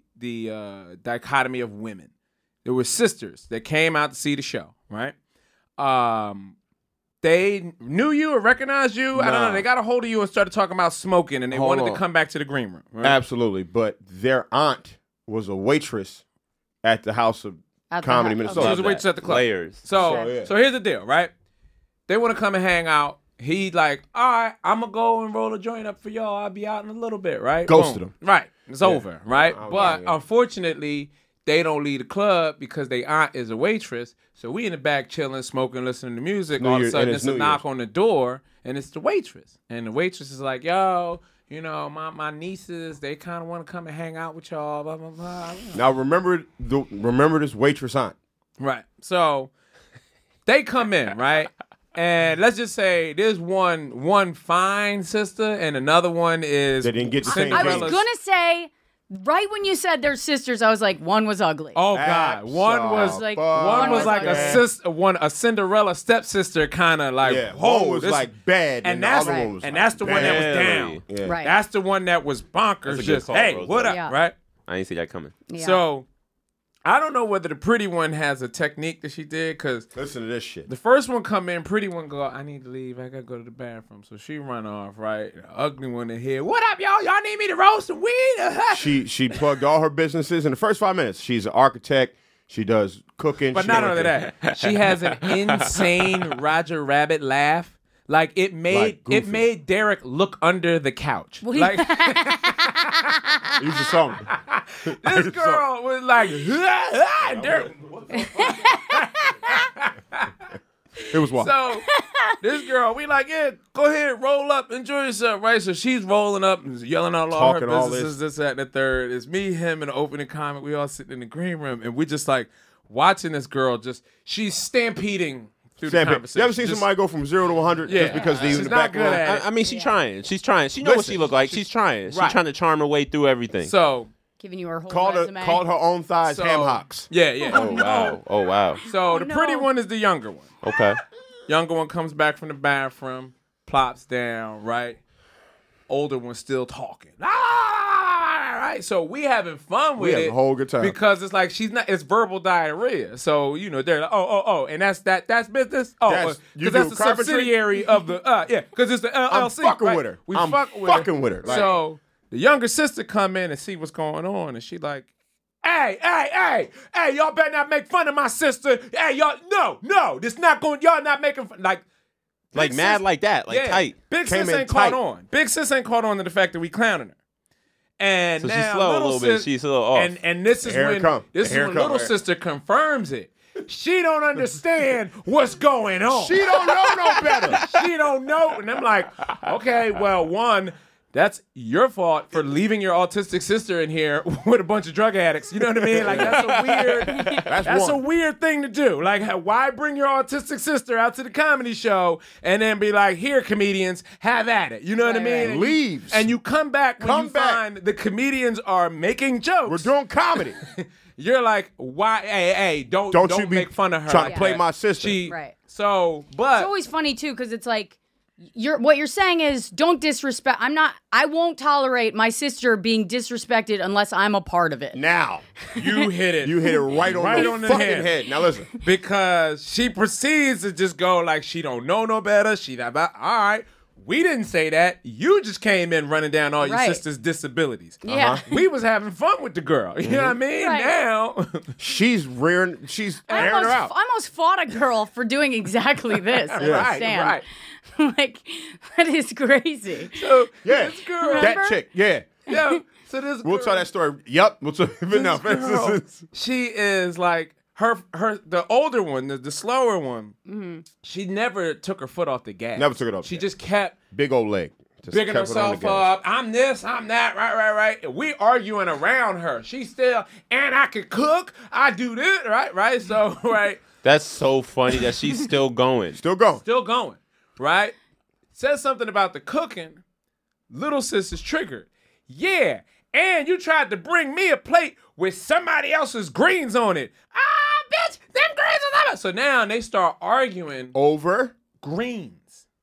dichotomy of women. There were sisters that came out to see the show, right? They knew you or recognized you. I don't Nah. know. They got a hold of you and started talking about smoking, and they Hold wanted on. to come back to the green room. Right? Absolutely, but their aunt was a waitress at the House of At the Comedy, house. Minnesota. She was a Love waitress that. at the club. Layers. So yeah. here's the deal, right? They want to come and hang out. He like, all right, I'm gonna go and roll a joint up for y'all. I'll be out in a little bit, right? Ghosted Boom. him. Right. It's over, right? Oh, But yeah. unfortunately, they don't leave the club because their aunt is a waitress. So we in the back chilling, smoking, listening to music. New All of a Year's- sudden, and it's it's a New knock Year's. on the door, and it's the waitress. And the waitress is like, yo, you know, my nieces, they kind of want to come and hang out with y'all, blah, blah, blah. Now remember this waitress aunt. Right. So they come in, right? And let's just say there's one fine sister and another one is They didn't get the same I was Cinderella's- gonna say, right when you said they're sisters, I was like, one was ugly. Oh God! One was Like, one was like a ugly. sister, a Cinderella stepsister kind of like. Yeah, whoa, one was this- like bad, and and the that's other one was and like that's the one that was barely. down. Yeah. Right. That's the one that was bonkers. That's a good Just call, hey, Rose. what up, Yeah. right? I didn't see that coming. Yeah. So I don't know whether the pretty one has a technique that she did because Listen to this shit. the first one come in, pretty one go, I need to leave. I gotta go to the bathroom. So she run off, right? The ugly one in here. What up, y'all? Y'all need me to roast some weed? She plugged all her businesses in the first 5 minutes. She's an architect. She does cooking. But she not does only everything. that, she has an insane Roger Rabbit laugh. Like it Like Goofy. made Derek look under the couch. Well, he- Like You just saw me. this girl was like, and Derek. It was wild. So this girl, we like, yeah, go ahead, roll up, enjoy yourself, right? So she's rolling up and yelling out all her Talking all businesses, this, that, and the third. It's me, him, and the opening comment. We all sitting in the green room, and we just like watching this girl she's stampeding through the conversation. You ever seen somebody go from 0 to 100 Yeah. just because they She's in the not background? good at it. I mean, she's trying. She's trying. She knows what she look like. She's trying. She's Right. trying to charm her way through everything. So Giving you her whole Called resume. her own thighs ham hocks. Yeah. Oh wow. Oh wow. So the pretty no. one is the younger one. Okay. Younger one comes back from the bathroom, plops down, right? Older one still talking. Right? So we having fun with We having it. a whole good time. Because it's like it's verbal diarrhea. So, they're like, oh, and that's business? Oh, That's- you because that's do the carpentry? subsidiary of the, because it's the LLC. I'm fucking right? with her. We I'm fucking with her. Like, So the younger sister come in and see what's going on, and she like, hey, y'all better not make fun of my sister. Hey, y'all, no, this not going, y'all not making fun. Like Like big mad sis- like that. Like tight. Big Came sis in ain't caught tight. on. Big sis ain't caught on to the fact that we clowning her. And So she's now slow a little bit. sis- She's a little off. And this is Here it when come. this is Here it when come, little right. sister confirms it. She don't understand what's going on. She don't know no better. She don't know. And I'm like, okay, well, one, that's your fault for leaving your autistic sister in here with a bunch of drug addicts. You know what I mean? Like that's a weird. That's a weird thing to do. Like, why bring your autistic sister out to the comedy show and then be like, "Here, comedians, have at it." You know what I Right, mean? right. And Leaves. and you come back when Come you back. find the comedians are making jokes. We're doing comedy. You're like, why? Hey, don't you be make fun of her. trying like to play that. my sister. Right. So, but It's always funny too because it's like what you're saying is don't disrespect. I won't tolerate my sister being disrespected unless I'm a part of it. Now, you hit it. you hit it right on the fucking head. Now listen. Because she proceeds to just go like she don't know no better. She that all right. We didn't say that. You just came in running down all your Right. sister's disabilities. Yeah. We was having fun with the girl. You know what I mean? Right. Now She's I airing her out. almost fought a girl for doing exactly this. I understand. right. Like, that is crazy. So Yeah. this girl, Remember? That chick. Yeah. yeah. So this girl, We'll tell that story. Yep. We'll tell no, girl, she is like her the older one, the slower one. She never took her foot off the gas. Never took it off the She gas. just kept Big old leg. Just bigging kept it on the herself gas. up. I'm this, I'm that, right. We arguing around her. She's still, and I can cook. I do this, right. So, right, That's so funny that she's still going. Still going. still going, right. Says something about the cooking. Little sis is triggered. Yeah, and you tried to bring me a plate with somebody else's greens on it. Ah, bitch, them greens are on it. So now they start arguing Over. greens.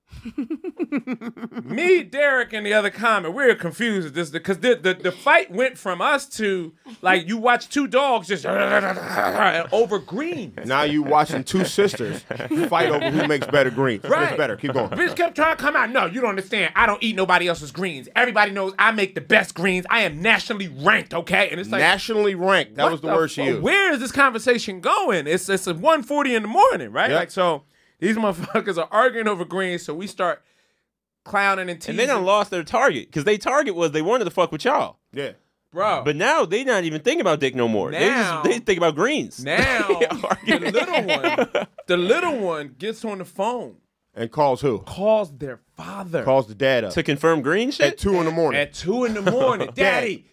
Me, Derek, and the other comic, we're confused at this because the fight went from us to like you watch two dogs just over greens. Now you watching two sisters fight over who makes better greens. Right. What's better? Keep going. Bitch kept trying to come out. No, you don't understand. I don't eat nobody else's greens. Everybody knows I make the best greens. I am nationally ranked, okay? And it's like Nationally ranked. That what was the word she used. Where is this conversation going? It's a 1:40 in the morning, right? Yep. Like so, these motherfuckers are arguing over greens. So we start clowning and teasing. And they done lost their target because their target was they wanted to fuck with y'all. Yeah. bro. But now they not even thinking about dick no more. Now- They think about greens. Now the little one gets on the phone, And calls who? calls their father Calls the dad up. To confirm green shit? At 2 in the morning. at 2 in the morning. Daddy.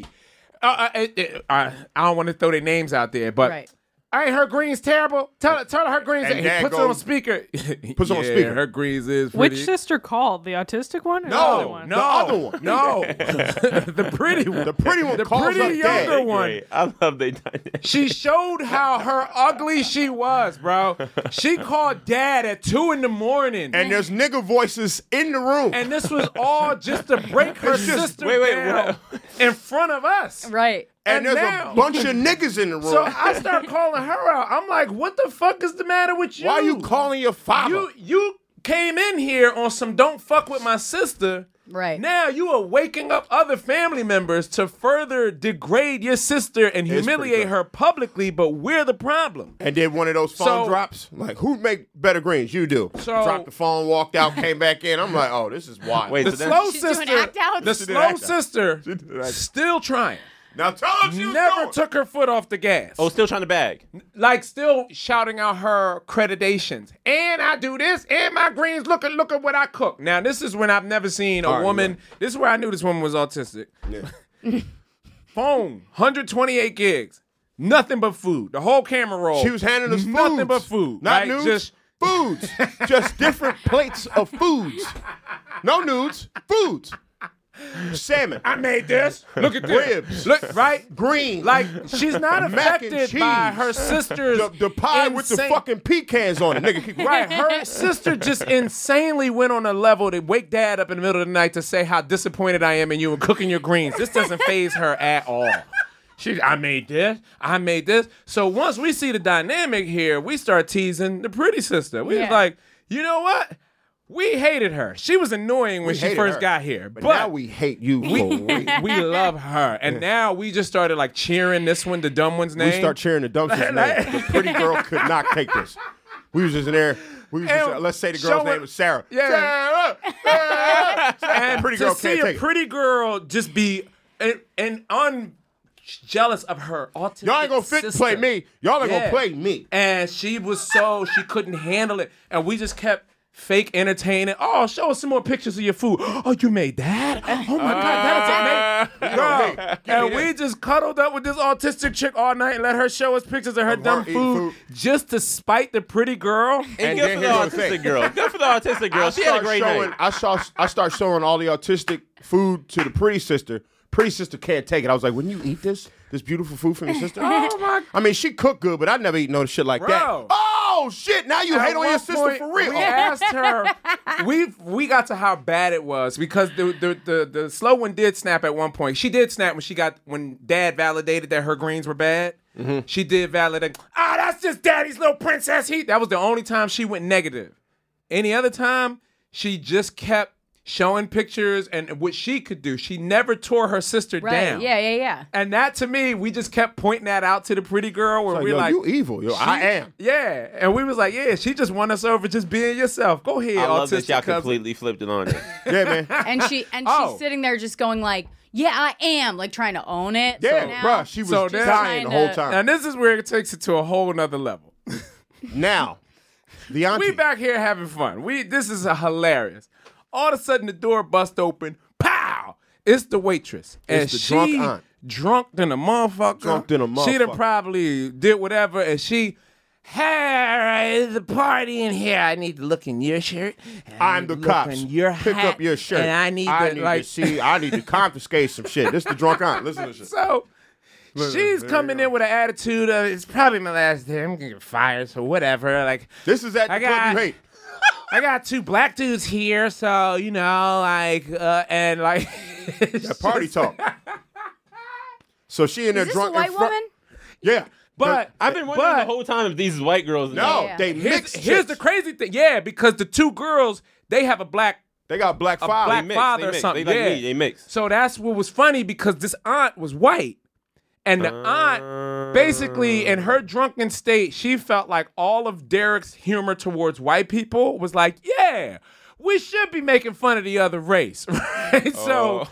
I don't want to throw their names out there, but Right. I ain't her greens terrible. Tell her her greens. And He Dad puts it on goes- speaker. puts it on Yeah, speaker. Her greens is pretty. Which sister called? The autistic one? Or the No, other one? the other one. No, the pretty one. The pretty one The calls pretty up younger dad. one. Great. I love they done that. She showed how ugly she was, bro. She called dad at 2 in the morning. And there's nigga voices in the room. And this was all just to break her It's just- sister wait, down in front of us. Right. And there's now- a bunch of niggas in the room. So I start calling her out. I'm like, what the fuck is the matter with you? Why are you calling your father? You came in here on some don't fuck with my sister. Right. Now you are waking up other family members to further degrade your sister and It's pretty humiliate good. her publicly, but we're the problem. And then one of those phone So- drops. Like, who make better greens? You do. So- Dropped the phone, walked out, came back in. I'm like, oh, this is wild. Wait, The so then slow She's doing sister, act outs? the She did slow act out. sister, She did act out. still trying. Now tell him she was Never going. took her foot off the gas. oh, still trying to bag. Like still shouting out her accreditations. And I do this, and my greens, look at what I cook. Now, this is when I've never seen a All right, woman. right. This is where I knew this woman was autistic. Yeah. Phone, 128 gigs. Nothing but food. The whole camera roll. She was handing us nothing foods. but food. Not right? nudes. Just foods. Just different plates of foods. No nudes. Foods. Salmon. I made this. Look at this. Ribs. Look, right? Green. Like she's not Mac and affected by cheese. her sister's the pie with the insane- fucking pecans on it. Nigga, keep Right, her sister just insanely went on a level to wake dad up in the middle of the night to say how disappointed I am in you and cooking your greens. This doesn't faze her at all. I made this. So once we see the dynamic here, we start teasing the pretty sister. We was Yeah. like, you know what? We hated her. She was annoying when she hated first her. got here. But now we hate you for real. we love her. And now we just started like cheering this one, the dumb one's name. We start cheering the dumb shit's name. The pretty girl could not take this. We was just in there. We was just, And let's say the girl's showing- name was Sarah. Yeah. Sarah. And Pretty to girl see can't a take it. pretty girl just be jealous of her autistic Y'all ain't gonna sister. play me. Y'all ain't Yeah. gonna play me. And she couldn't handle it. And we just kept fake entertaining. Oh, show us some more pictures of your food. Oh, you made that? Oh my God, that's amazing. Girl. And we just cuddled up with this autistic chick all night and let her show us pictures of her Of her dumb eating food just to spite the pretty girl. And then good for the here's what I'm autistic saying. girl. Good for the autistic girl. She had a great night. I start showing all the autistic food to the pretty sister. Pretty sister can't take it. I was like, wouldn't you eat this beautiful food from your sister? Oh my I mean, she cooked good, but I never eat no shit like that. Bro. Oh shit! Now you hate At on your one sister point, for real. We asked her. We got to how bad it was because the slow one did snap at one point. She did snap when Dad validated that her greens were bad. Mm-hmm. She did validate. That's just Daddy's little princess. That was the only time she went negative. Any other time, she just kept showing pictures and what she could do. She never tore her sister Right. down. Yeah. And that to me, we just kept pointing that out to the pretty girl where Like, we're yo, like, you evil. Yo, I am. yeah, and we was like, yeah, she just won us over just being yourself. Go ahead, I love that autistic y'all cousin. completely flipped it on her. Yeah, man. And she's sitting there just going like, yeah, I am, like trying to own it. Yeah, so now, bruh. She was So then- dying the whole Trying to- time. And this is where it takes it to a whole nother level. Now, the auntie. We back here having fun. This is hilarious. All of a sudden, the door bust open. Pow! It's the waitress, and It's the she drunk aunt. drunk than a motherfucker. Drunk than a She done motherfucker. probably did whatever, and she. Hey, the party in here. I need to look in your shirt. and I I'm need the to look cops. in your Pick hat, up your shirt. And I need to see. I need to confiscate some shit. This is the drunk aunt. Listen to this. So she's there coming you go. in with an attitude of it's probably my last day. I'm gonna get fired, so whatever. Like This is at the I club got- you hate. I got two black dudes here, so you know, and like That party talk. So she in there Is this drunk a white in front. woman? Yeah. But I've been wondering the whole time if these is white girls. No, Yeah. they here's, mixed here's the chicks. crazy thing. Yeah, because the two girls, they have a black They got black a fire. black They mix, father they or mix. something. They like yeah. me, they mix. So that's what was funny because this aunt was white. And the aunt, basically, in her drunken state, she felt like all of Derek's humor towards white people was like, yeah, we should be making fun of the other race. Right? So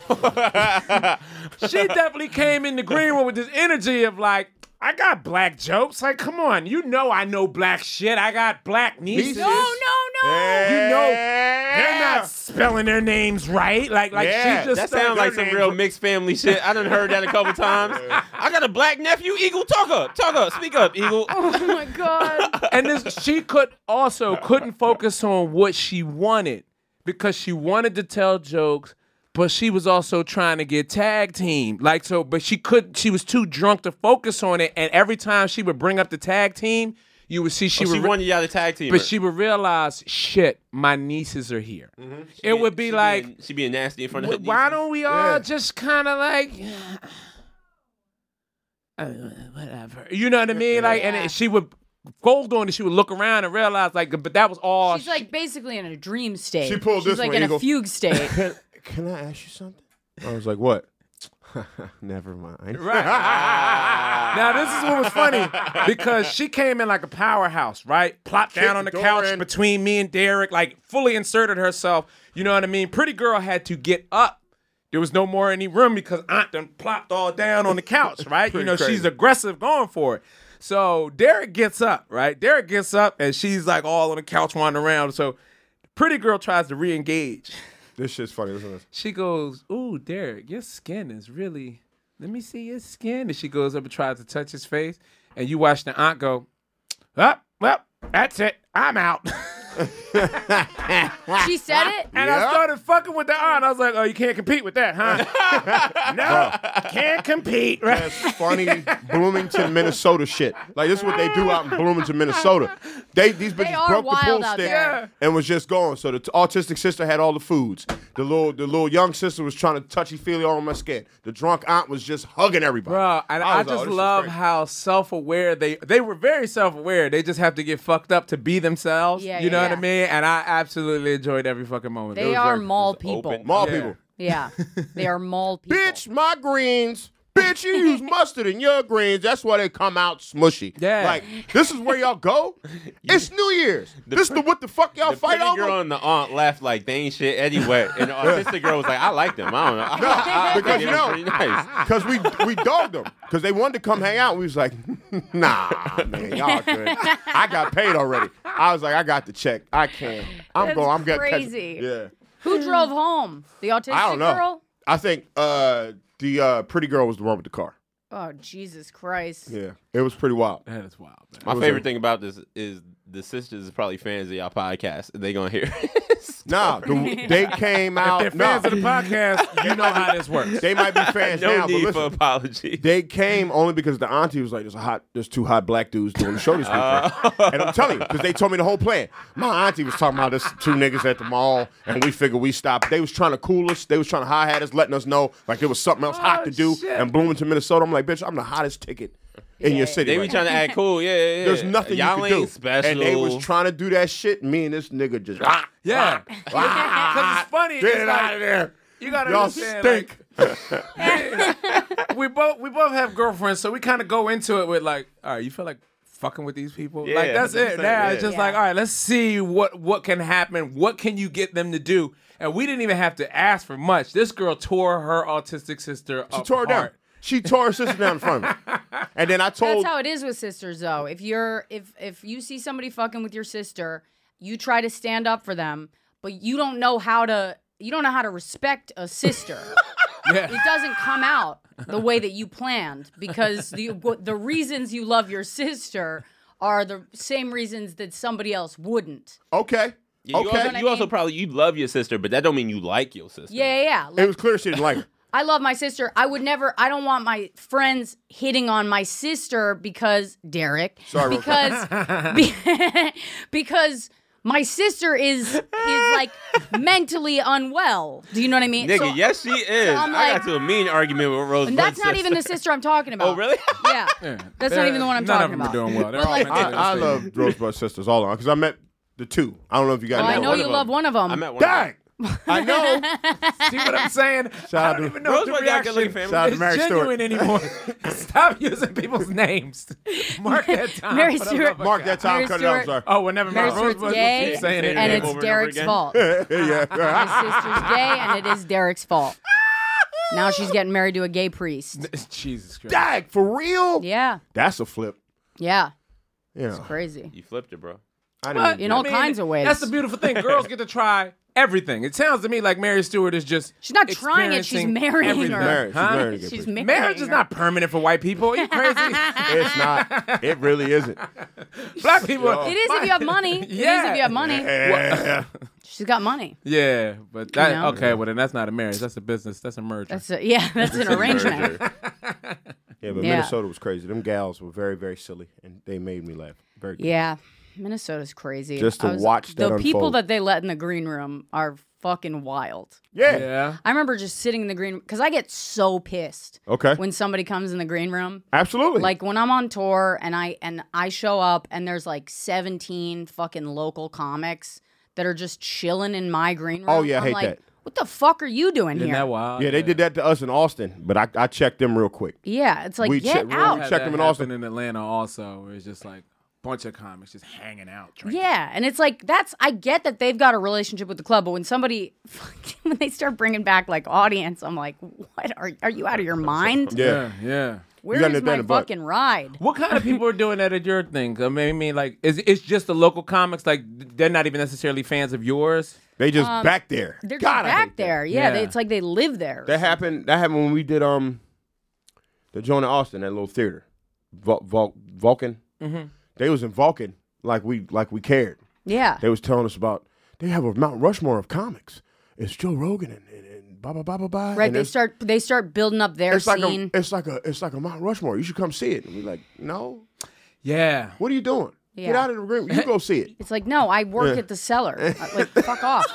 she definitely came in the green room with this energy of like, I got black jokes. Like, come on, you know I know black shit. I got black nieces. No. You know they're not spelling their names right. Like Yeah, she just That said sounds like their some names real right. mixed family shit. I done heard that a couple times. I got a black nephew, Eagle. Talk up. Speak up, Eagle. Oh my God. And she couldn't focus on what she wanted because she wanted to tell jokes, but she was also trying to get tag team. But she was too drunk to focus on it. And every time she would bring up the tag team, you would see She wanted y'all to tag team. but she would realize, shit, my nieces are here. It would be like, she being nasty in front of her. why nieces. don't we all just kind of like, whatever, you know what I mean? Like, and she would fold on it. She would look around and realize, like, but that was all. She's like basically in a dream state. She pulled She's this like one, in Eagle. a fugue state. can I ask you something? I was like, what? Never mind. Right. Now, this is what was funny because she came in like a powerhouse, right? Plopped down on the couch between me and Derek, like fully inserted herself. You know what I mean? Pretty girl had to get up. There was no more any room because Aunt done plopped all down on the couch, right? You know, she's aggressive going for it. So Derek gets up, right? Derek gets up and she's like all on the couch wandering around. So Pretty girl tries to re-engage. This shit's funny. Listen to this. She goes, "Ooh, Derek, your skin is really, let me see your skin." And she goes up and tries to touch his face. And you watch the aunt go, "Oh, well, that's it. I'm out." She said it? And I started fucking with the aunt. I was like, "Oh, you can't compete with that, huh?" No, can't compete. That's funny Bloomington, Minnesota shit. Like, this is what they do out in Bloomington, Minnesota. These bitches broke the pool stick and was just going. So the autistic sister had all the foods. The little young sister was trying to touchy-feely on my skin. The drunk aunt was just hugging everybody. Bro, and I just love how self-aware they were very self-aware. They just have to get fucked up to be themselves. You know what I mean? And I absolutely enjoyed every fucking moment. They are mall people. Mall people. Yeah. They are mall people. Bitch, my greens. Bitch, you use mustard in your greens. That's why they come out smushy. Yeah. Like, this is where y'all go? It's New Year's. This is what the fuck y'all fight over? The girl and the aunt laughed like they ain't shit anyway. And the autistic girl was like, I like them. I don't know. Because, you know, pretty nice. because we dogged them. Because they wanted to come hang out. We was like, nah, man, y'all good. I got paid already. I was like, I got the check. I can't. I'm getting crazy. Yeah. Who drove home? The autistic I don't know. girl? I think the pretty girl was the one with the car. Oh, Jesus Christ. Yeah. It was pretty wild. That is wild, man. My favorite thing about this is the sisters is probably fans of y'all podcast. And they gonna hear Nah, they came out. If they're fans of the podcast, you know how this works. They might be fans no now, need but for listen, apology. they came only because the auntie was like, there's two hot black dudes doing the show this weekend. And I'm telling you, because they told me the whole plan. My auntie was talking about this two niggas at the mall, and we figured we stopped. They was trying to cool us. They was trying to high-hat us, letting us know like there was something else hot to do. Shit. And Bloomington, Minnesota, I'm like, bitch, I'm the hottest ticket in your city. They be right trying to act cool. Yeah. There's nothing y'all you can ain't do. special. And they was trying to do that shit. Me and this nigga just Yeah. Because it's funny. Get it's it like, out of there. You gotta Y'all understand, stink. like, we both have girlfriends, so we kind of go into it with like, all right, you feel like fucking with these people? Yeah, like that's it. 100%, Now yeah. it's just like, all right, let's see what can happen. What can you get them to do? And we didn't even have to ask for much. This girl tore her autistic sister She tore her down. She tore her sister down in front of me. And then I told... That's how it is with sisters, though. If you see somebody fucking with your sister, you try to stand up for them, but you don't know how to respect a sister. Yeah. It doesn't come out the way that you planned because the reasons you love your sister are the same reasons that somebody else wouldn't. Okay. Yeah, okay. You also probably you love your sister, but that don't mean you like your sister. Yeah. It was clear she didn't like her. I love my sister. I don't want my friends hitting on my sister because, Derek. Sorry, because my sister is like mentally unwell. Do you know what I mean? Nigga, yes she is. I'm I like- got to a mean argument with Rose. And that's not even the sister I'm talking about. Oh, really? Yeah. That's not even the one I'm None talking of them about. are doing well. They're But all like- mentally I unstable. love Rosebud Sisters all along because I met the two. I don't know if you guys Well, I know. know one you of love them. one of them. I met one. Dang. I know. See what I'm saying? Shout I out don't to- even know if the Rosebud got good looking reaction family. Shout out to is Mary genuine anymore. Stop using people's names. Mark that time. Mary for the Stewart. love of Mark God. that time. Mary Cut it out. Stewart. Sorry. Oh, well, never Mary mind. Stewart's Rosebud gay, keep saying it. and over it's and over Derek's again. fault. Yeah. My sister's gay, and it is Derek's fault. Now she's getting married to a gay priest. Jesus Christ. Dang, for real? Yeah. That's a flip. Yeah. You know, Crazy. You flipped it, bro. I But, didn't. In all kinds of ways. That's the beautiful thing. Girls get to try everything. It sounds to me like Mary Stewart is just She's not trying it, she's experiencing marrying everything. her. Married. She's Huh? married to get She's pregnant. marrying Marriage is her. not permanent for white people. Are you crazy? It's not. It really isn't. Black people. It is if you have money. It is Yeah. if you have money. Yeah. She's got money. Yeah, but that know? okay. Well, then that's not a marriage. That's a business. That's a merger. That's an arrangement. Yeah, but Yeah. Minnesota was crazy. Them gals were very, very silly, and they made me laugh. Very good. Yeah. Minnesota's crazy. Just to watch that The people unfold. that they let in the green room are fucking wild. Yeah. yeah. I remember just sitting in the green because I get so pissed Okay. when somebody comes in the green room. Absolutely. Like when I'm on tour and I show up and there's like 17 fucking local comics that are just chilling in my green room. Oh, yeah, I I'm hate like, that. what the fuck are you doing Isn't here? that wild? Yeah, they did that to us in Austin, but I checked them real quick. Yeah, it's like, get we out. Had checked that them in happen Austin. in Atlanta also, where it's just like a bunch of comics just hanging out, drinking. Yeah, and it's like I get that they've got a relationship with the club, but when when they start bringing back like audience, I'm like, what are you out of your mind? Yeah. Where gotta is nip that my in the butt. fucking ride? What kind of people are doing that at your thing? I mean, like, it's just the local comics? Like, they're not even necessarily fans of yours? They just back there. They're God, I just hate back that. there. Yeah, Yeah. it's like they live there. That happened when we did the joint in Austin, that little theater. Vulcan. Mm-hmm. They was in Vulcan like we cared. Yeah. They was telling us about they have a Mount Rushmore of comics. It's Joe Rogan and blah blah blah blah blah. Right, And they start building up their it's like scene. it's like a Mount Rushmore. You should come see it. And we're like, no. Yeah. What are you doing? Get Yeah. out of the room. You go see it. It's like, no, I work at the cellar. Like, fuck off.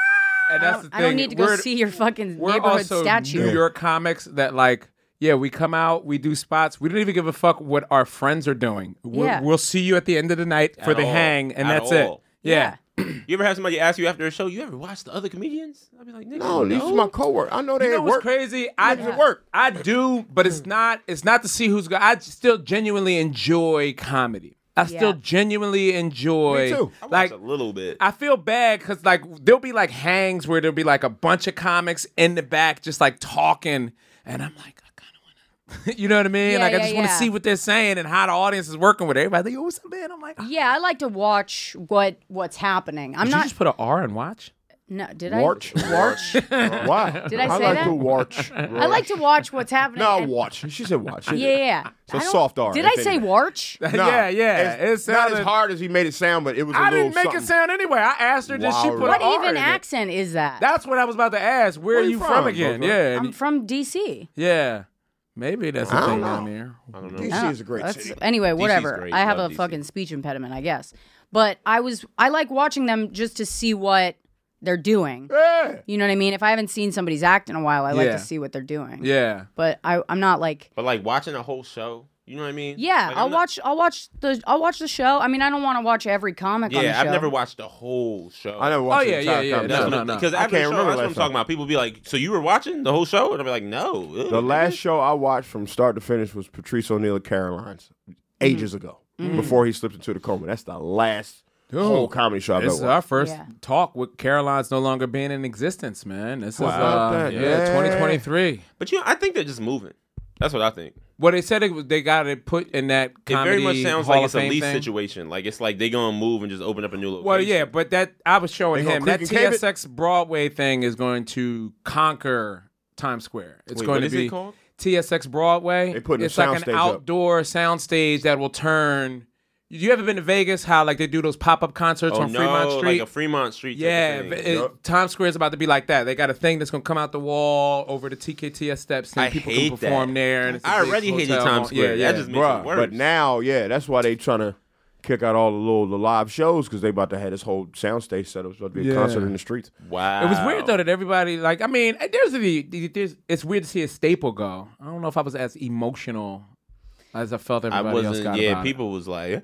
And that's the thing. I don't need to go We're- see your fucking We're neighborhood also statue. New York comics that, like, yeah, we come out, we do spots. We don't even give a fuck what our friends are doing. Yeah. We'll see you at the end of the night for At the all. hang, and At that's all. it. Yeah. You ever have somebody ask you after a show, you ever watch the other comedians? I'd be like, nigga, No, these are my coworkers. I know they You know at what's work. crazy? Niggas at work. I do, but it's not to see who's good. I still genuinely enjoy comedy. I still genuinely enjoy. Me too. I watch Like, a little bit. I feel bad because like there'll be like hangs where there'll be like a bunch of comics in the back just like talking, and I'm like, I kind of want to, you know what I mean? Yeah, like I yeah, just want to yeah. see what they're saying and how the audience is working with everybody. Like, oh, what's up, man? I'm like, Yeah, I like to watch what's happening. I'm did not. you just put an R and watch? No, did Watch. I? Watch. Why? Did I say like that? to watch. I like to watch what's happening. No, and- watch. She said watch. Yeah. It's a I don't- soft R, Did if I say anything. watch? Nah, yeah. It's It not as sounded- hard as he made it sound, but it was a I little didn't make something. it sound anyway. I asked her, did she Wow. put What an R even in it? accent is that? That's what I was about to ask. Where are you from again? Brooklyn? Yeah, I'm from DC. yeah. Maybe that's a I don't thing know. down there. I don't know. DC is a great That's, city. anyway, whatever. great. I have Love a DC. fucking speech impediment, I guess. But I like watching them just to see what they're doing. Yeah. You know what I mean? If I haven't seen somebody's act in a while, I like Yeah. to see what they're doing. Yeah. But I'm not like. But like watching a whole show, you know what I mean? Yeah, Like, I'll I'm not- watch the show. I mean, I don't want to watch every comic on the show. Yeah, I've never watched the whole show. I never watched Oh, the yeah, entire yeah, comedy yeah. show. No. Because I after the can't show, remember that's what last I'm talking time. about. People be like, "So you were watching the whole show?" And I'll be like, "No." Ugh, The last nigga. show I watched from start to finish was Patrice O'Neal at Caroline's ages ago, before he slipped into the coma. That's the last whole comedy show I've This ever is our watched. first Yeah. talk with Caroline's no longer being in existence, man. This is Wow. That- yeah. 2023. But I think they're just moving. That's what I think. Well, they said they got it put in that It comedy very much sounds Hall like of it's a Fame lease thing. situation. Like it's like they gonna move and just open up a new location. Well, yeah, but that I was showing They him gonna that Creek and Cave it? TSX Broadway thing is going to conquer Times Square. It's Wait, going what to is it be called? TSX Broadway. They putting it's the like an soundstage up. outdoor soundstage that will turn. You ever been to Vegas? How like they do those pop up concerts Oh on no, Fremont Street? like a Fremont Street. Type Yeah, of thing. Times Square is about to be like that. They got a thing that's gonna come out the wall over the TKTS steps, and I people hate can perform that. there. And it's a I big already hated hotel. Times Square. Yeah, That just makes Bruh, it worse. but now, that's why they trying to kick out all the live shows because they about to have this whole soundstage set up. It's about to be a Yeah. concert in the streets. wow, It was weird though that everybody like. I mean, there's it's weird to see a staple go. I don't know if I was as emotional as I felt I everybody else wasn't. got Yeah, about it. people was like,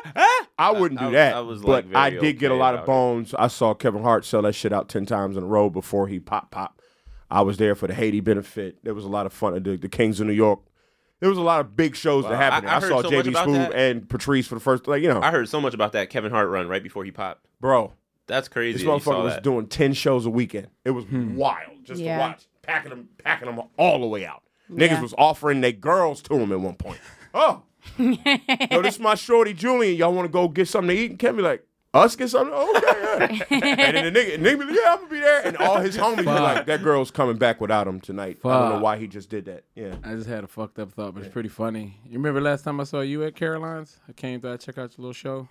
I wouldn't do that. I was, but like, I very did get a okay lot of about bones. I saw Kevin Hart sell that shit out 10 times in a row before he pop. I was there for the Haiti benefit. There was a lot of fun. The Kings of New York. There was a lot of big shows that happened. I I saw heard so much JB about Smoove that. and Patrice for the first, I heard so much about that Kevin Hart run right before he popped. bro. That's crazy. This that you motherfucker saw was that. doing 10 shows a weekend. It was wild just Yeah. to watch. Packing them all the way out. Niggas Yeah. was offering their girls to him at one point. Oh. Yo, this is my shorty Julian. Y'all want to go get something to eat? And Ken be like, us get something? Okay, yeah. And then the nigga be like, yeah, I'm going to be there. And all his homies be like, that girl's coming back without him tonight. I don't know Fuck. why he just did that. Yeah. I just had a fucked up thought, but it's pretty funny. You remember last time I saw you at Caroline's? I came to check out your little show.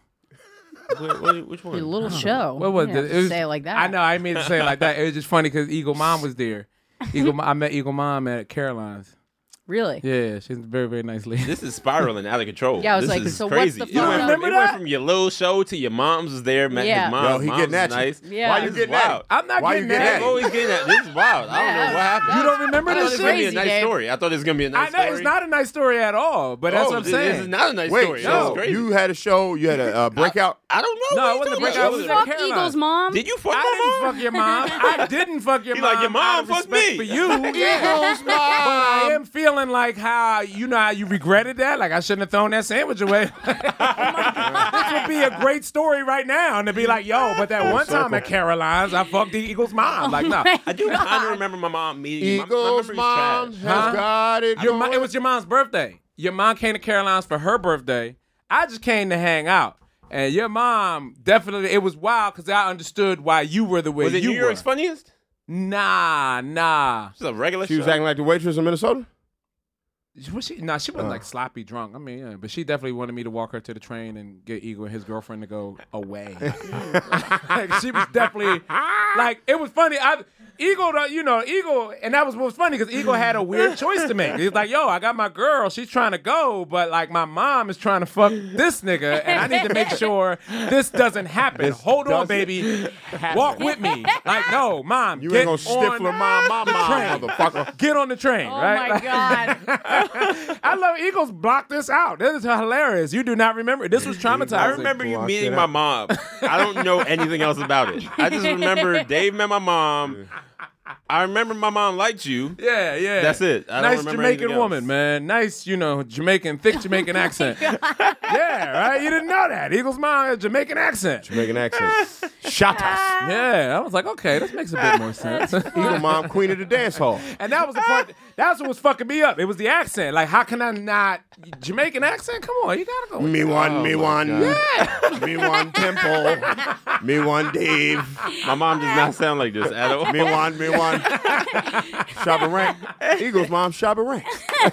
Which one? Your little show. What was You don't it? have to say it like that. I know. I didn't mean to say it like that. It was just funny because Eagle Mom was there. I met Eagle Mom at Caroline's. Really? Yeah, she's a very, very nice lady. This is spiraling out of control. Yeah, I was this like, is so what's crazy. the It went photo? from- Remember it went that? from your little show to your mom's was there. Met Yeah. his mom. Yo, he Mom's getting at was you. nice. Yeah. Why you This is getting at wild. it? I'm not Why getting you getting that. at I'm it? always getting at this. Is wild. I don't know what happened. You don't remember I thought this this shit? was gonna be a Crazy, nice Dave. story. I thought this was gonna be a I nice know story. it's not a nice story at all, but that's what I'm This saying. is not a nice Wait, story. This so is crazy. you had a show, you had a breakout? I don't know. No, What it wasn't a you breakout, talking it was about? a Fuck Caroline. Eagle's mom. Did you fuck I my didn't mom? fuck your mom. I didn't fuck your He mom. like, your mom out of fucked respect me. for you. Eagles, But I am feeling like how you regretted that. Like I shouldn't have thrown that sandwich away. This would be a great story right now, and to be like, yo, but that one time at Caroline's, I fucked the Eagles' mom. Like, no, I do kind of remember my mom meeting you. My Eagles memory's mom trash. has Huh? got it. it was your mom's birthday. Your mom came to Caroline's for her birthday. I just came to hang out. And your mom definitely, it was wild because I understood why you were the way Was it you New York's were. funniest? Nah. It's a regular She was show. acting like the waitress in Minnesota? Was she? Nah, she wasn't like sloppy drunk. I mean, yeah, but she definitely wanted me to walk her to the train and get Eagle and his girlfriend to go away. Like, she was definitely like, it was funny. Eagle, and that was what was funny because Eagle had a weird choice to make. He's like, yo, I got my girl. She's trying to go, but like my mom is trying to fuck this nigga, and I need to make sure this doesn't happen. Hold on, doesn't baby. Walk with me. Like, no, mom. You get ain't gonna on stifler my train. motherfucker. Get on the train, Oh right? my God. I love Eagles blocked this out. This is hilarious. You do not remember. This was traumatizing. I remember you blocked meeting it my out. mom. I don't know anything else about it. I just remember Dave met my mom. I remember my mom liked you. Yeah, yeah. That's it. I don't nice remember Jamaican anything woman, else. man. Nice, Jamaican, thick Jamaican accent. Yeah, right? You didn't know that. Eagles mom had a Jamaican accent. Jamaican accent. Shatas. Yeah, I was like, okay, this makes a bit more sense. Eagle mom, queen of the dance hall. And that was the part. That's what was fucking me up. It was the accent. Like, how can I not Jamaican accent? Come on, you gotta go. With Me that. one, me one. Yeah. Me one Temple. Me one Dave. My mom does not sound like this at all. Me one. Shabba Rank. Eagles mom, Shabba Rank.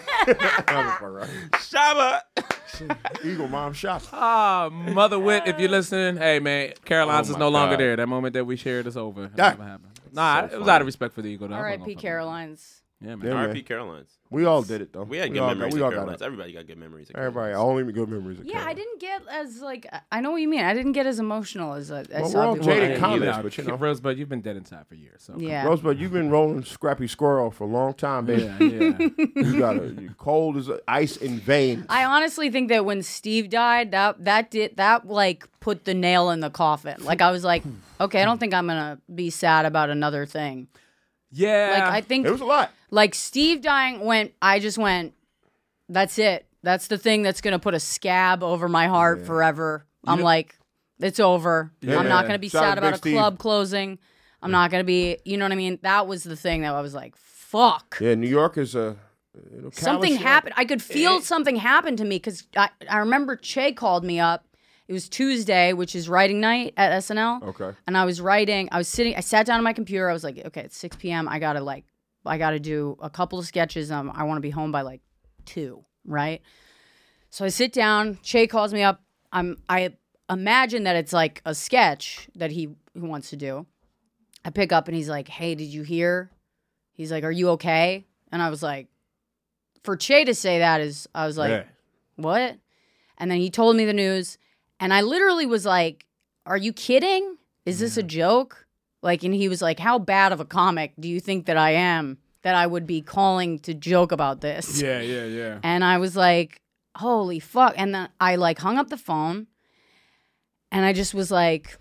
Shabba. Eagle mom, Shabba. Ah, Mother Wit, if you're listening, hey man, Caroline's Oh is my no longer God. there. That moment that we shared is over. That Ah. never happened. Nah, it was out of respect for the Eagle. Though. I wasn't R.I.P. gonna fuck Caroline's. with it. Yeah, man. Yeah, man. R.I.P. Caroline's. We all did it though. We had We good all memories we of all got Caroline's. it. Everybody got good memories of Everybody, Caroline's. only good memories. Of Yeah, Caroline's. I didn't get as like I know what you mean. I didn't get as emotional as I Well, saw we're all people jaded did. comics, but you know. Rosebud, you've been dead inside for years. So Yeah. Rosebud, you've been rolling Scrappy Squirrel for a long time, baby. yeah. You got you cold as ice in veins. I honestly think that when Steve died, that like put the nail in the coffin. Like I was like, okay, I don't think I'm gonna be sad about another thing. Yeah. Like I think It was a lot. like Steve dying I just went, that's it. That's the thing that's gonna put a scab over my heart forever. I'm like, it's over. Yeah. I'm not gonna be Shout out sad to about Big a Steve. club closing. I'm not gonna be, you know what I mean? That was the thing that I was like, fuck. Yeah, New York is a Something happened. I could feel something happen to me because I remember Che called me up. It was Tuesday, which is writing night at SNL. Okay. And I was writing. I sat down on my computer. I was like, okay, it's 6 p.m. I gotta do a couple of sketches. I want to be home by like 2, right? So I sit down. Che calls me up. I imagine that it's like a sketch that he wants to do. I pick up and he's like, hey, did you hear? He's like, are you okay? And I was like, for Che to say that I was like, what? And then he told me the news. And I literally was like, are you kidding? Is this a joke? Like, and he was like, how bad of a comic do you think that I am that I would be calling to joke about this? Yeah. And I was like, holy fuck. And then I like hung up the phone and I just was like,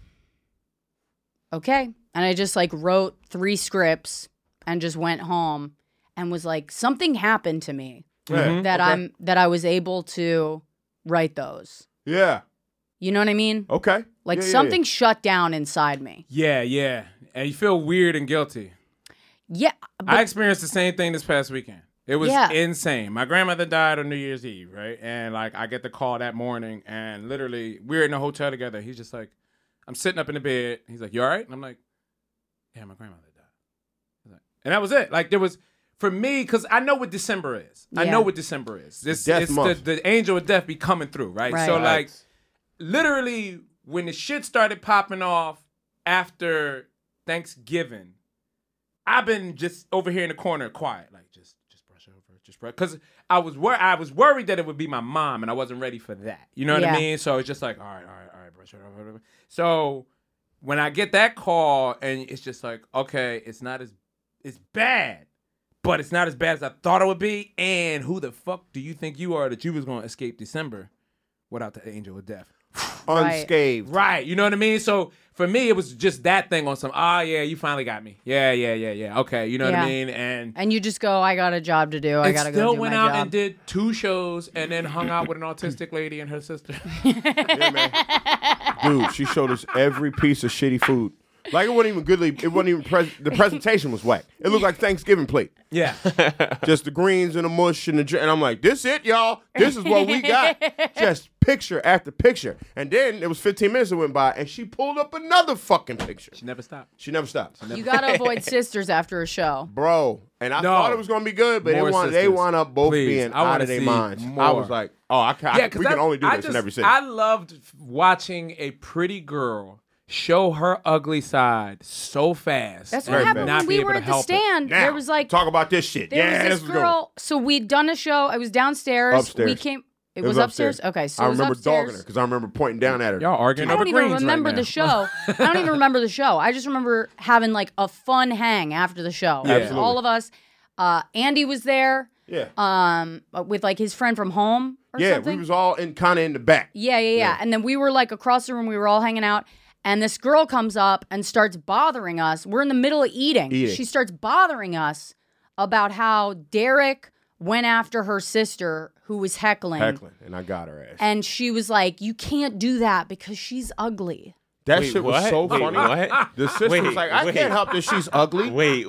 okay. And I just like wrote 3 scripts and just went home and was like, something happened to me that I was able to write those. Yeah. You know what I mean? Okay. Like Yeah, yeah, something shut down inside me. Yeah. And you feel weird and guilty. Yeah. I experienced the same thing this past weekend. It was Yeah. insane. My grandmother died on New Year's Eve, right? And like I get the call that morning and literally we're in a hotel together. He's just like, I'm sitting up in the bed. He's like, you all right? And I'm like, yeah, my grandmother died. And that was it. Like there was, for me, because I know what December is. I Yeah. know what December is. It's Death month. the angel of death be coming through, right? Right. So Right. like literally when the shit started popping off after Thanksgiving, I've been just over here in the corner quiet, like just brush over, just because I was worried that it would be my mom, and I wasn't ready for that. You know what I Yeah. mean? So it's just like, all right, brush it off. So when I get that call, and it's just like, okay, it's bad, but it's not as bad as I thought it would be. And who the fuck do you think you are that you was going to escape December without the angel of death? Unscathed. Right. You know what I mean? So for me, it was just that thing on some, yeah, you finally got me. Yeah. Okay. You know what I mean? And you just go, I got a job to do. I got to go still do went my out job. and did 2 shows and then hung out with an autistic lady and her sister. Yeah, man. Dude, she showed us every piece of shitty food. Like, it wasn't even goodly. It wasn't even the presentation was whack. It looked like Thanksgiving plate. Yeah. Just the greens and the mush and and I'm like, this it, y'all. This is what we got. Just picture after picture. And then it was 15 minutes that went by, and she pulled up another fucking picture. She never stopped. She never stopped. You got to avoid sisters after a show. Bro. And I No. thought it was going to be good, but More they sisters. wound up both Please. being I out wanna of their see minds. I more. was like, we can only do this in every city. I loved watching a pretty girl show her ugly side so fast. That's and what happened not when be we able were to at the help it. stand. Now, There was like talk about this shit. there Yeah, was this this was good. girl. So we'd done a show. I was downstairs. Upstairs. We came. It was upstairs. Okay, so I it was remember upstairs. dogging her because I remember pointing down at her. Y'all arguing I over don't even greens remember right the now. show. I don't even remember the show. I just remember having like a fun hang after the show. Yeah. Absolutely. All of us. Andy was there. Yeah. With like his friend from home or Yeah, something. we was all kind of in the back. Yeah. And then we were like across the room. We were all hanging out. And this girl comes up and starts bothering us. We're in the middle of eating. She starts bothering us about how Derek went after her sister who was heckling. And I got her ass. And she was like, you can't do that because she's ugly. That Wait, shit was what? so Wait, funny. what? The sister Wait, was like, I wait. can't help that she's ugly. Wait.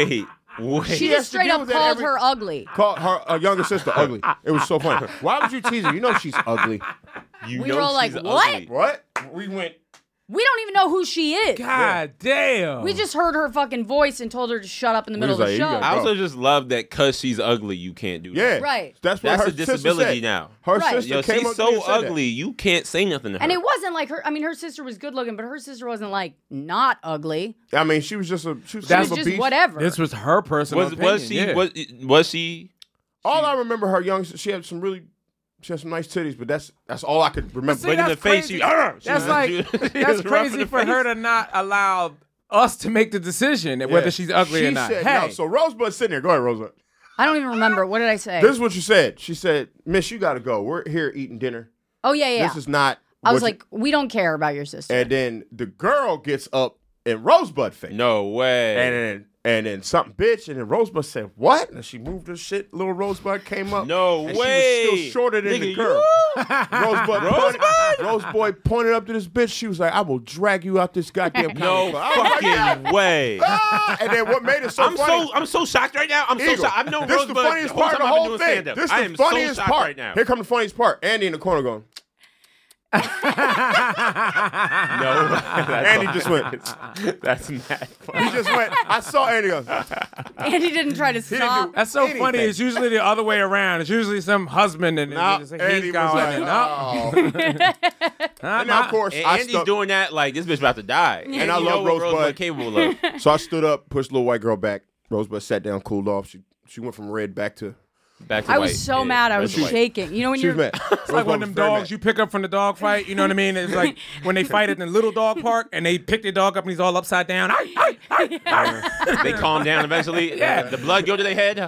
She has just to straight deal up with that called every- her ugly. Called her younger sister ugly. It was so funny. Why would you tease her? You know she's ugly. You We know were all like, she's what? ugly. What? We went. We don't even know who she is. God damn. We just heard her fucking voice and told her to shut up in the We middle was of the like, show. you gotta I go. also just love that because she's ugly, you can't do Yeah. that. Right. That's what That's her a disability sister said. now. Her Right. sister Yo, came she's up to me so and said that. ugly, you can't say nothing to her. And it wasn't like her. I mean, her sister was good looking, but her sister wasn't like not ugly. I mean, she was just a. She was She kind was of a just beast. whatever. This was her personal opinion. was she? All I remember her young. She had some really. She had some nice titties, but that's all I could remember. see, But in that's the face, crazy. she. That's like she that's was rough in crazy the for her face. to not allow us to make the decision whether she's ugly she or not. Said, Hey, no, so Rosebud's sitting there. Go ahead, Rosebud. I don't even remember. What did I say? This is what she said. She said, "Miss, you got to go. We're here eating dinner. Oh yeah. This is not." I was what you-" like, we don't care about your sister. and then the girl gets up in Rosebud face. No way. And then something bitch, and then Rosebud said, "What?" And she moved her shit. Little Rosebud came up. No and way. She was still shorter than the Nigga, girl. Rosebud pointed up to this bitch. She was like, "I will drag you out this goddamn No comedy club." I was like, "Yeah." fucking way. And then what made it so funny? I'm so shocked right now. I'm so Eagle, shocked. I've known this is Rosebud the funniest whole part of the time I've been whole doing thing. stand-up. This I is am the so funniest shocked part. right now. Here comes the funniest part. Andy in the corner going. No, Andy just went. That's mad funny. He just went. I saw Andy go. Andy didn't try to stop. that's so funny. It's usually the other way around. It's usually some husband and Nah, it's like, Andy he's was going. like, no. And now, of course, And I Andy's stuck. doing that like this bitch about to die. And I you love know what Rosebud. capable of. So I stood up, pushed the little white girl back. Rosebud sat down, cooled off. She went from red back to. Back to I white. was so Yeah, mad. I red was to white. shaking. You know when She was you're mad. It's like one of them dogs you pick up from the dog fight. You know what I mean? It's like when they fight at the little dog park and they pick their dog up and he's all upside down. They calm down eventually. Yeah. The blood go to their head.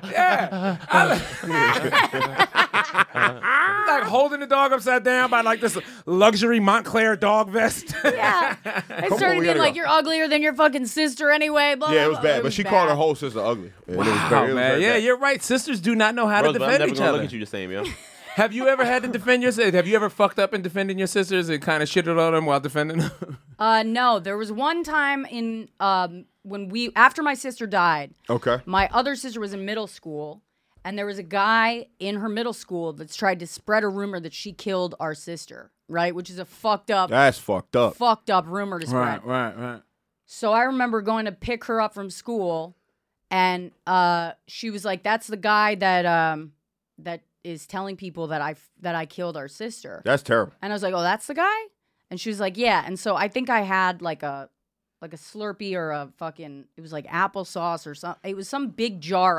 Like holding the dog upside down by like this luxury Montclair dog vest. yeah. I started we being gotta like, go. you're uglier than your fucking sister anyway. Blah, Yeah, it blah, was blah. bad. But she called her whole sister ugly. And it was Wow, very- it was man. very Yeah, bad. you're right. Sisters do not know how to Rosebud, I'm defend never each gonna other. look at you the same, yo. Have you ever had to defend your sisters? Have you ever fucked up in defending your sisters and kind of shitted on them while defending them? No, there was one time in when after my sister died. Okay. My other sister was in middle school, and there was a guy in her middle school that's tried to spread a rumor that she killed our sister, right? Which is a fucked up That's fucked up. rumor to spread. right. So I remember going to pick her up from school, and she was like, "That's the guy that is telling people that I killed our sister." That's terrible. And I was like, "Oh, that's the guy?" And she was like, "Yeah." And so I think I had like a Slurpee or a fucking, it was like applesauce or something. It was some big jar of